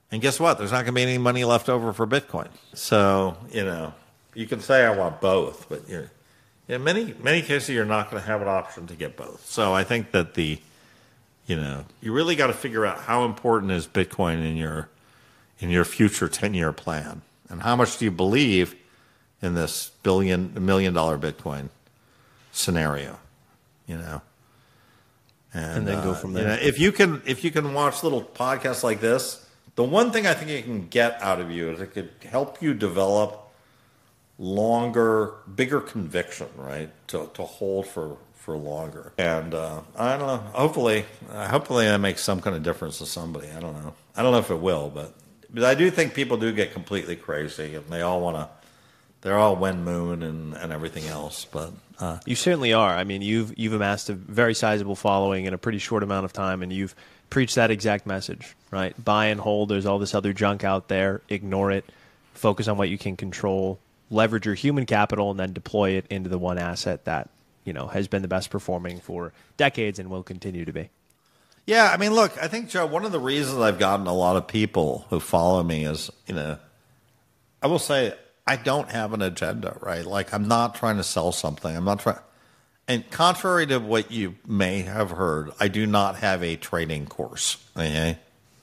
And guess what? There's not going to be any money left over for Bitcoin. So, you know, you can say I want both, but you're, in many many cases, you're not going to have an option to get both. So I think that the, you know, you really got to figure out how important is Bitcoin in your in your future ten-year plan, and how much do you believe in this billion million dollar Bitcoin scenario, you know, and, and then uh, go from there. You know, if you can if you can watch little podcasts like this. The one thing I think it can get out of you is it could help you develop longer, bigger conviction, right? To to hold for, for longer. And uh, I don't know. Hopefully, uh, hopefully that makes some kind of difference to somebody. I don't know. I don't know if it will, but but I do think people do get completely crazy, and they all want to. They're all Wen Moon and, and everything else. But uh, you certainly are. I mean, you've you've amassed a very sizable following in a pretty short amount of time, and you've preach that exact message, right? Buy and hold. There's all this other junk out there. Ignore it. Focus on what you can control. Leverage your human capital and then deploy it into the one asset that, you know, has been the best performing for decades and will continue to be. Yeah, I mean, look, I think, Joe, one of the reasons I've gotten a lot of people who follow me is, you know, I will say I don't have an agenda, right? Like, I'm not trying to sell something. I'm not trying. And contrary to what you may have heard, I do not have a trading course. Okay?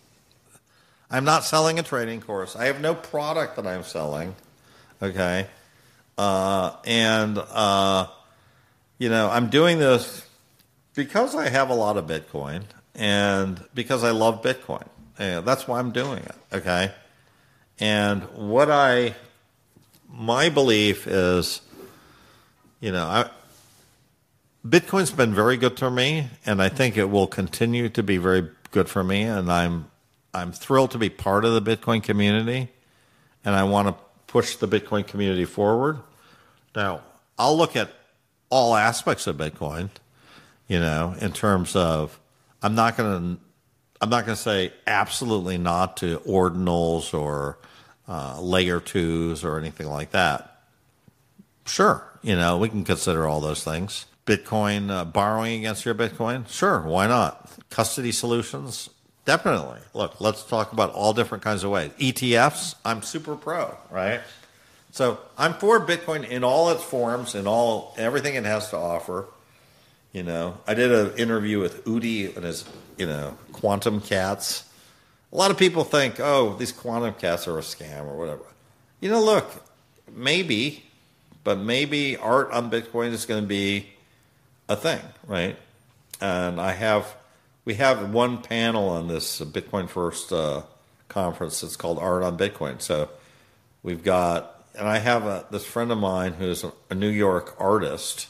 I'm not selling a trading course. I have no product that I'm selling. Okay? Uh, and, uh, you know, I'm doing this because I have a lot of Bitcoin and because I love Bitcoin. And that's why I'm doing it. Okay? And what I, my belief is, you know, I, Bitcoin's been very good for me, and I think it will continue to be very good for me. And I'm I'm thrilled to be part of the Bitcoin community, and I want to push the Bitcoin community forward. Now, I'll look at all aspects of Bitcoin, you know, in terms of I'm not going to I'm not going to say absolutely not to ordinals or uh, layer twos or anything like that. Sure, you know, we can consider all those things. Bitcoin, uh, borrowing against your Bitcoin? Sure, why not? Custody solutions? Definitely. Look, let's talk about all different kinds of ways. E T Fs? I'm super pro, right? So I'm for Bitcoin in all its forms, in all everything it has to offer. You know, I did an interview with Udi and his, you know, quantum cats. A lot of people think, oh, these quantum cats are a scam or whatever. You know, look, maybe, but maybe art on Bitcoin is going to be a thing, right? And I have, we have one panel on this Bitcoin First uh, conference. It's called Art on Bitcoin. So we've got, and I have a, this friend of mine who's a, a New York artist,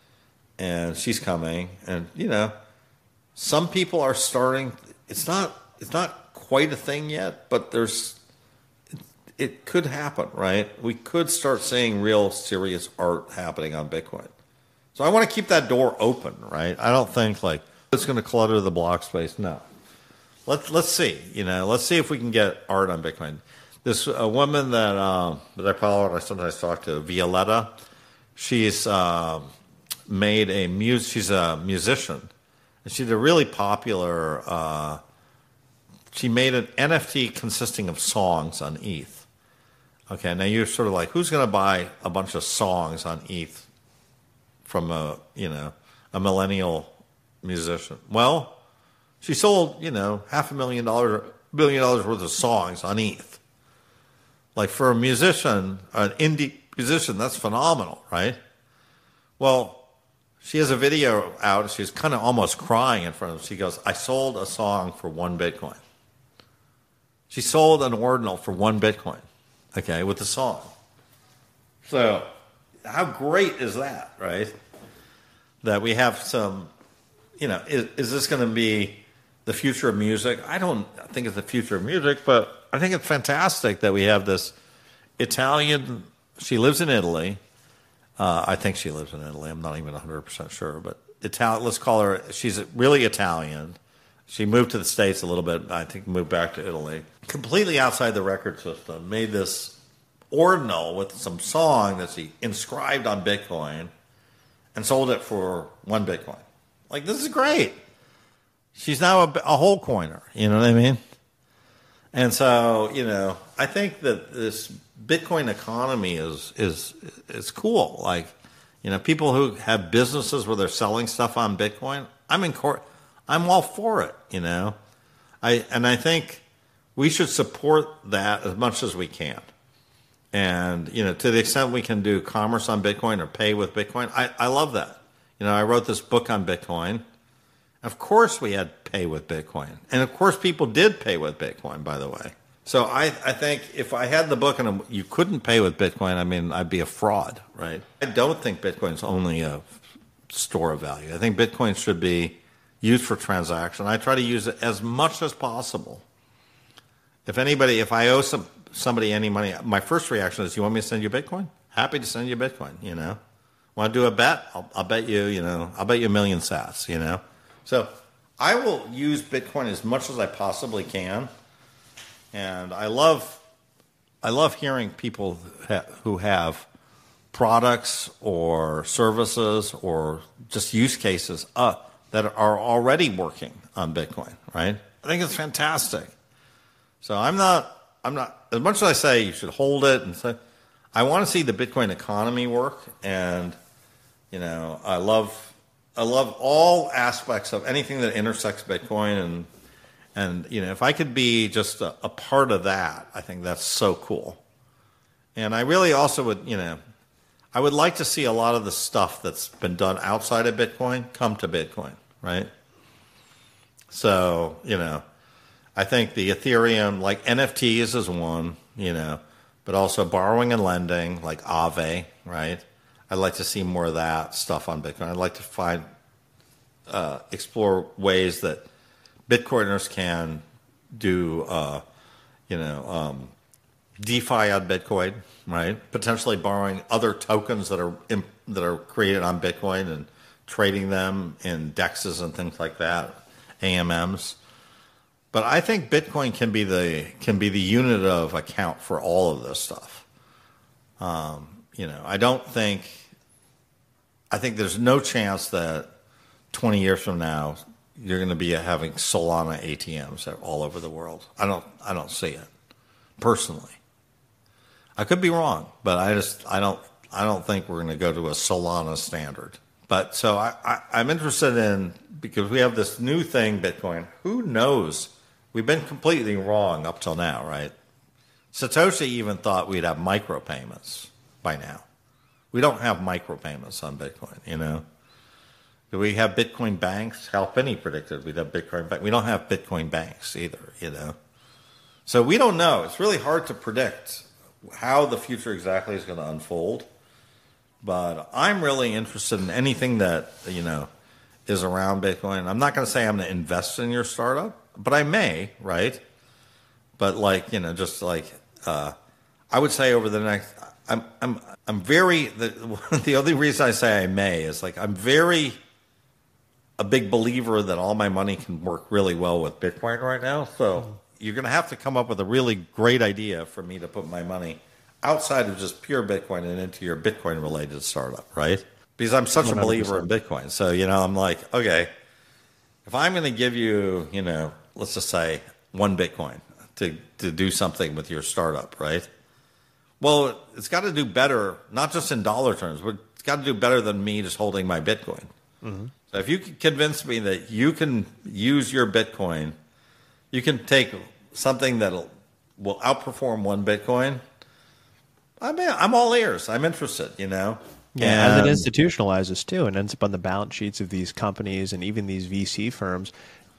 and she's coming. And you know, some people are starting. It's not, it's not quite a thing yet, but there's, it, it could happen, right? We could start seeing real serious art happening on Bitcoin. So I want to keep that door open, right? I don't think like it's going to clutter the block space. No. Let's let's see. You know, let's see if we can get art on Bitcoin. This a woman that um, that I follow and I sometimes talk to, Violetta. She's uh, made a mus. She's a musician, and she's a really popular. Uh, she made an N F T consisting of songs on E T H. Okay, now you're sort of like, who's going to buy a bunch of songs on E T H? From a, you know, a millennial musician. Well, she sold, you know, half a million dollars, billion dollars worth of songs on E T H. Like for a musician, an indie musician, that's phenomenal, right? Well, she has a video out. She's kind of almost crying in front of him. She goes, I sold a song for one Bitcoin. She sold an ordinal for one Bitcoin, okay, with the song. So how great is that, right? That we have some, you know, is, is this going to be the future of music? I don't think it's the future of music, but I think it's fantastic that we have this Italian, she lives in Italy. Uh, I think she lives in Italy. I'm not even one hundred percent sure, but Italian, let's call her, she's really Italian. She moved to the States a little bit, I think moved back to Italy. Completely outside the record system, made this ordinal with some song that she inscribed on Bitcoin and sold it for one Bitcoin. Like, this is great. She's now a, a whole coiner, you know what I mean? And so, you know, I think that this Bitcoin economy is is is cool. Like, you know, people who have businesses where they're selling stuff on Bitcoin, I'm in court. I'm all for it. You know, I and I think we should support that as much as we can. And you know, to the extent we can do commerce on Bitcoin or pay with Bitcoin, I, I love that. You know, I wrote this book on Bitcoin. Of course, we had pay with Bitcoin, and of course, people did pay with Bitcoin. By the way. So I, I think if I had the book and you couldn't pay with Bitcoin, I mean, I'd be a fraud, right? I don't think Bitcoin's only a store of value. I think Bitcoin should be used for transaction. I try to use it as much as possible. If anybody, if I owe some somebody any money, my first reaction is, you want me to send you Bitcoin? Happy to send you Bitcoin, you know? Want to do a bet? I'll, I'll bet you, you know, I'll bet you a million sats, you know? So I will use Bitcoin as much as I possibly can. And I love, I love hearing people who have products or services or just use cases uh, that are already working on Bitcoin, right? I think it's fantastic. So I'm not, I'm not, as much as I say you should hold it, and say, I want to see the Bitcoin economy work. And, you know, I love, I love all aspects of anything that intersects Bitcoin. And, and you know, if I could be just a, a part of that, I think that's so cool. And I really also would, you know, I would like to see a lot of the stuff that's been done outside of Bitcoin come to Bitcoin, right? So, you know, I think the Ethereum, like N F Ts is one, you know, but also borrowing and lending, like Aave, right? I'd like to see more of that stuff on Bitcoin. I'd like to find, uh, explore ways that Bitcoiners can do, uh, you know, um, DeFi on Bitcoin, right? Potentially borrowing other tokens that are imp- that are created on Bitcoin and trading them in dexes and things like that, A M Ms. But I think Bitcoin can be the can be the unit of account for all of this stuff. Um, you know, I don't think. I think there's no chance that twenty years from now you're going to be having Solana A T Ms all over the world. I don't. I don't see it personally. I could be wrong, but I just I don't I don't think we're going to go to a Solana standard. But so I, I, I'm interested in, because we have this new thing, Bitcoin. Who knows? We've been completely wrong up till now, right? Satoshi even thought we'd have micropayments by now. We don't have micropayments on Bitcoin, you know. Do we have Bitcoin banks? Hal Finney predicted we'd have Bitcoin banks. We don't have Bitcoin banks either, you know. So we don't know. It's really hard to predict how the future exactly is going to unfold. But I'm really interested in anything that, you know, is around Bitcoin. I'm not going to say I'm going to invest in your startup, but I may, right? But like, you know, just like, uh, I would say over the next, I'm, I'm, I'm very, the, the only reason I say I may is like, I'm very a big believer that all my money can work really well with Bitcoin right now. So mm-hmm. You're going to have to come up with a really great idea for me to put my money outside of just pure Bitcoin and into your Bitcoin related startup, right? Because I'm such one hundred percent a believer in Bitcoin. So, you know, I'm like, okay, if I'm going to give you, you know, let's just say one Bitcoin to, to do something with your startup, right? Well, it's got to do better, not just in dollar terms, but it's got to do better than me just holding my Bitcoin. Mm-hmm. So if you can convince me that you can use your Bitcoin, you can take something that will outperform one Bitcoin, I mean, I'm all ears. I'm interested, you know? Yeah, and as it institutionalizes too and ends up on the balance sheets of these companies and even these V C firms,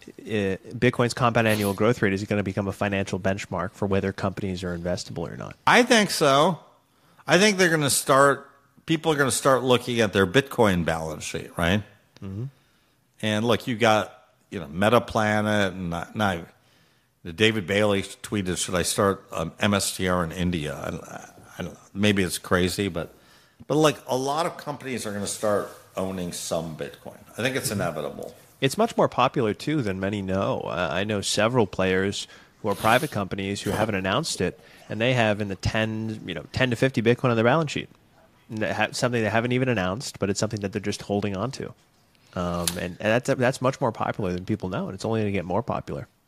it, Bitcoin's compound annual growth rate is going to become a financial benchmark for whether companies are investable or not. I think so. I think they're going to start, people are going to start looking at their Bitcoin balance sheet, right? Mm-hmm. And look, you got, you know, Metaplanet, and now David Bailey tweeted, should I start um, M S T R in India? I, I don't know, maybe it's crazy, but but like a lot of companies are going to start owning some Bitcoin. I think it's inevitable. It's much more popular too than many know. Uh, I know several players who are private companies who haven't announced it, and they have in the ten, you know, ten to fifty Bitcoin on their balance sheet. Something they haven't even announced, but it's something that they're just holding on to. Um, and, and that's that's much more popular than people know, and it's only going to get more popular.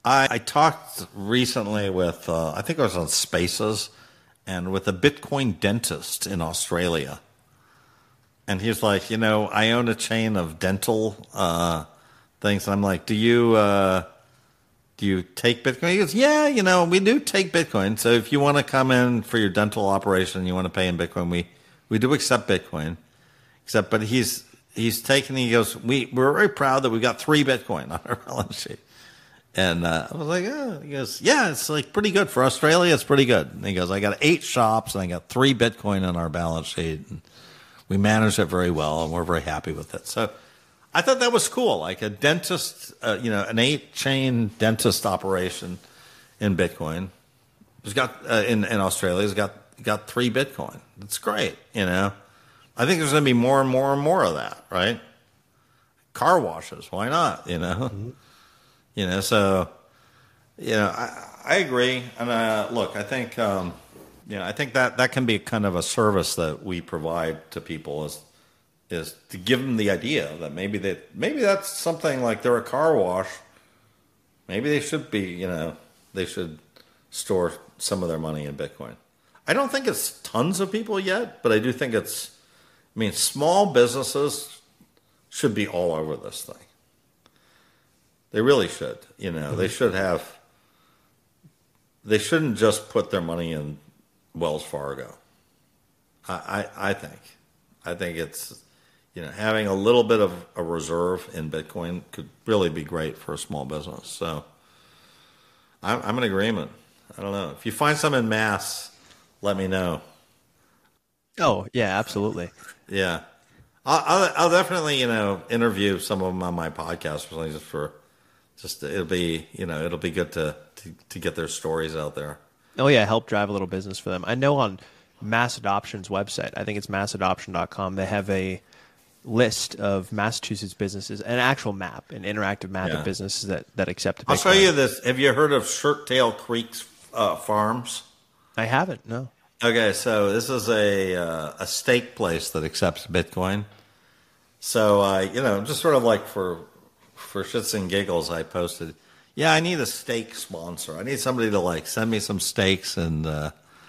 I, I talked recently with, uh, I think I was on Spaces, and with a Bitcoin dentist in Australia. And he's like, you know, I own a chain of dental uh, things. And I'm like, do you uh, do you take Bitcoin? He goes, yeah, you know, we do take Bitcoin. So if you want to come in for your dental operation, you want to pay in Bitcoin, we, we do accept Bitcoin. Except, but he's he's taken. He goes, we we're very proud that we got three Bitcoin on our balance sheet. And uh, I was like, oh. He goes, yeah, it's like pretty good for Australia. It's pretty good. And he goes, I got eight shops and I got three Bitcoin on our balance sheet. And we manage it very well, and we're very happy with it. So I thought that was cool, like a dentist, uh, you know, an eight-chain dentist operation in Bitcoin. He's got uh, in in Australia. He's got got three Bitcoin. That's great, you know. I think there's going to be more and more and more of that, right? Car washes, why not? You know, mm-hmm. you know. So, you know, I, I agree. And uh, look, I think. Um, You know, I think that, that can be kind of a service that we provide to people is is to give them the idea that maybe that maybe that's something like they're a car wash. Maybe they should be, you know, they should store some of their money in Bitcoin. I don't think it's tons of people yet, but I do think it's, I mean, small businesses should be all over this thing. They really should, you know, mm-hmm. they should have, they shouldn't just put their money in Wells Fargo. I, I, I think. I think it's, you know, having a little bit of a reserve in Bitcoin could really be great for a small business. So I'm, I'm in agreement. I don't know. If you find some in mass, let me know. Oh, yeah, absolutely. Yeah. I'll, I'll, I'll definitely, you know, interview some of them on my podcast or something just for, just, it'll be, you know, it'll be good to, to, to get their stories out there. Oh, yeah, help drive a little business for them. I know on Mass Adoption's website, I think it's mass adoption dot com, they have a list of Massachusetts businesses, an actual map, an interactive map yeah. of businesses that, that accept Bitcoin. I'll show you this. Have you heard of Shirttail Creek's uh, Farms? I haven't, no. Okay, so this is a uh, a steak place that accepts Bitcoin. So, uh, you know, just sort of like for for shits and giggles, I posted, yeah, I need a steak sponsor. I need somebody to like send me some steaks and uh,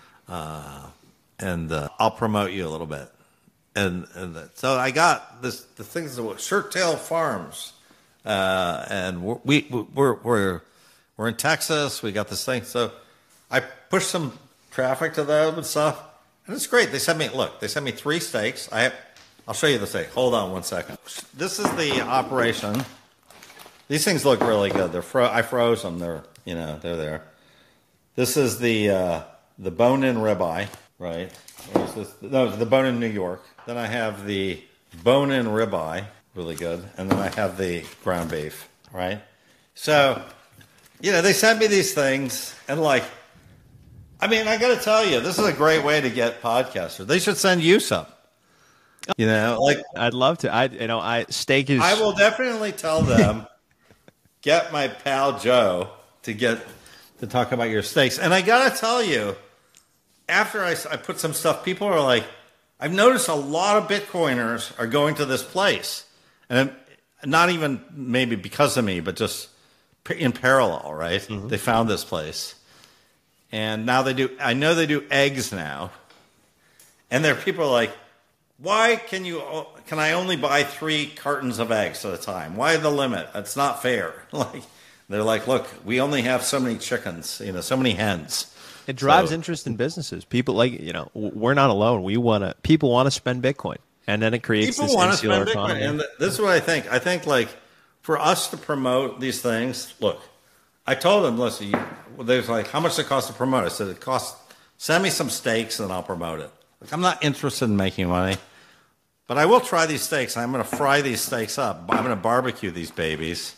uh, and uh, I'll promote you a little bit. And and so I got this the things about Shirttail Farms, uh, and we're, we we're we're we're in Texas. We got this thing. So I pushed some traffic to them and stuff, and it's great. They sent me look. They sent me three steaks. I have, I'll show you the steak. Hold on one second. This is the operation. These things look really good. They're fro- I froze them. They're you know they're there. This is the uh, the bone-in ribeye, right? Or is this, no, the bone-in New York. Then I have the bone-in ribeye, really good, and then I have the ground beef, right? So, you know, they sent me these things, and like, I mean, I got to tell you, this is a great way to get podcasters. They should send you some. You know, like I'd love to. I you know, I steak is. I will definitely tell them. Get my pal Joe to get to talk about your steaks. And I got to tell you, after I, I put some stuff, people are like, I've noticed a lot of Bitcoiners are going to this place. And not even maybe because of me, but just in parallel, right? Mm-hmm. They found this place. And now they do, I know they do eggs now. And there are people like, why can you? Can I only buy three cartons of eggs at a time? Why the limit? It's not fair. Like they're like, look, we only have so many chickens, you know, so many hens. It drives so, interest in businesses. People like you know, we're not alone. We want to. People want to spend Bitcoin, and then it creates people this want to insular spend economy. Bitcoin. And this is what I think. I think like for us to promote these things. Look, I told them, listen, you, there's like, how much does it cost to promote? I said it costs. Send me some steaks and I'll promote it. Like, I'm not interested in making money. But I will try these steaks. I'm going to fry these steaks up. I'm going to barbecue these babies,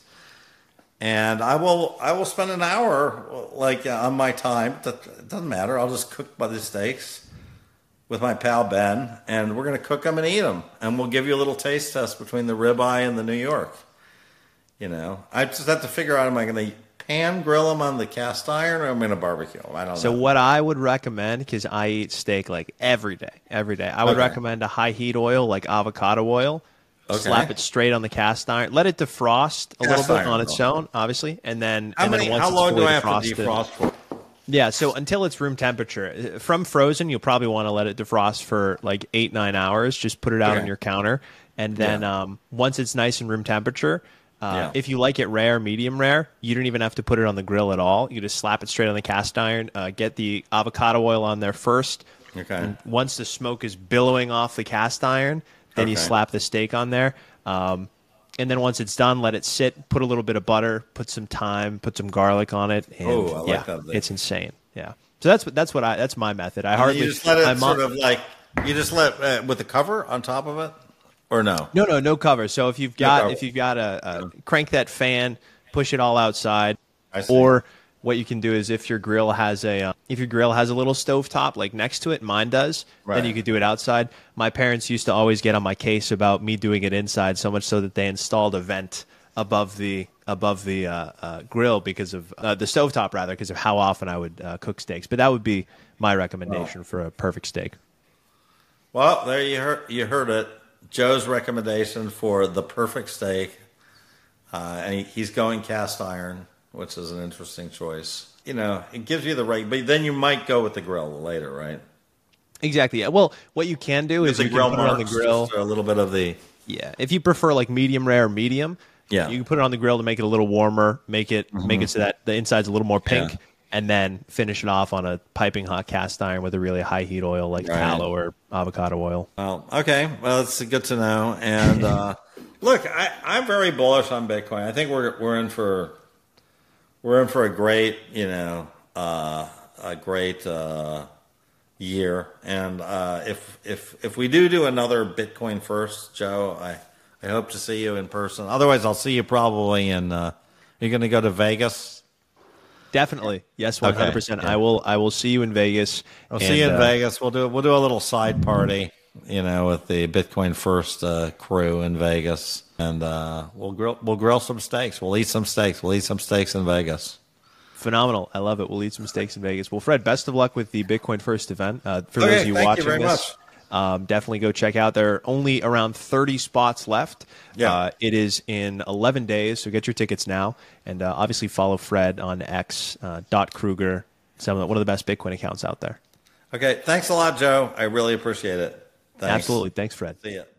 and I will. I will spend an hour, like uh, on my time. It doesn't matter. I'll just cook by the steaks with my pal Ben, and we're going to cook them and eat them, and we'll give you a little taste test between the ribeye and the New York. You know, I just have to figure out: am I going to pan grill them on the cast iron, or am I going to barbecue them? I don't so know. So what I would recommend, because I eat steak like every day, every day, I would okay. recommend a high heat oil like avocado oil. Okay. slap it straight on the cast iron, let it defrost a Cast little bit iron, on its though. own, obviously, and then How and many? then once How it's long do fully I have defrosted, to defrost for? yeah, so until it's room temperature. From frozen, you'll probably want to let it defrost for like eight, nine hours. Just put it out Okay. on your counter. And then Yeah. um, once it's nice and room temperature, uh, Yeah. if you like it rare, medium rare, you don't even have to put it on the grill at all. You just slap it straight on the cast iron, uh, get the avocado oil on there first. Okay. And once the smoke is billowing off the cast iron, then you Okay. slap the steak on there. Um, and then once it's done, let it sit, put a little bit of butter, put some thyme, put some garlic on it. And Oh, I like yeah, that. it's insane. Yeah. So that's what that's what I that's my method. I hardly You just let my it mom- sort of like you just let uh, with the cover on top of it, or no? No, no, no cover. So if you've got cover. if you've got a, a crank that fan, push it all outside, I see. or what you can do is if your grill has a uh, if your grill has a little stove top like next to it, mine does, Right. then you could do it outside. My parents used to always get on my case about me doing it inside, so much so that they installed a vent above the above the uh, uh, grill because of uh, the stovetop rather because of how often I would uh, cook steaks. But that would be my recommendation for a perfect steak. Well, there you heard you heard it. Joe's recommendation for the perfect steak, uh, and he, he's going cast iron, which is an interesting choice. You know, it gives you the right, but then you might go with the grill later, right? Exactly. Yeah. Well, what you can do is The you grill can put it on the marks, grill. just a little bit of the Yeah, if you prefer like medium rare or medium, Yeah. you can put it on the grill to make it a little warmer, make it make it so that the inside's a little more pink, Yeah. and then finish it off on a piping hot cast iron with a really high heat oil like Right. tallow or avocado oil. Well, okay. Well, it's good to know. And uh, look, I, I'm very bullish on Bitcoin. I think we're we're in for we're in for a great, you know, uh, a great uh, year. And uh, if if if we do do another Bitcoin first, Joe, I I hope to see you in person. Otherwise, I'll see you probably in. Uh, you're going to go to Vegas. Definitely, yes, one hundred percent. yeah. I will. I will see you in Vegas. We'll and, see you in uh, Vegas. We'll do we'll do a little side party, you know, with the Bitcoin First uh, crew in Vegas, and uh, we'll grill we'll grill some steaks. We'll eat some steaks. We'll eat some steaks in Vegas. Phenomenal. I love it. We'll eat some steaks in Vegas. Well, Fred, best of luck with the Bitcoin First event. Uh, for Okay, those of you thank you watching very this, um, definitely go check out. There are only around thirty spots left. Yeah. Uh, it is in eleven days, so get your tickets now. And uh, obviously follow Fred on X, uh, dot Kruger, some of the, one of the best Bitcoin accounts out there. Okay, thanks a lot, Joe. I really appreciate it. Thanks. Absolutely. Thanks, Fred. See ya.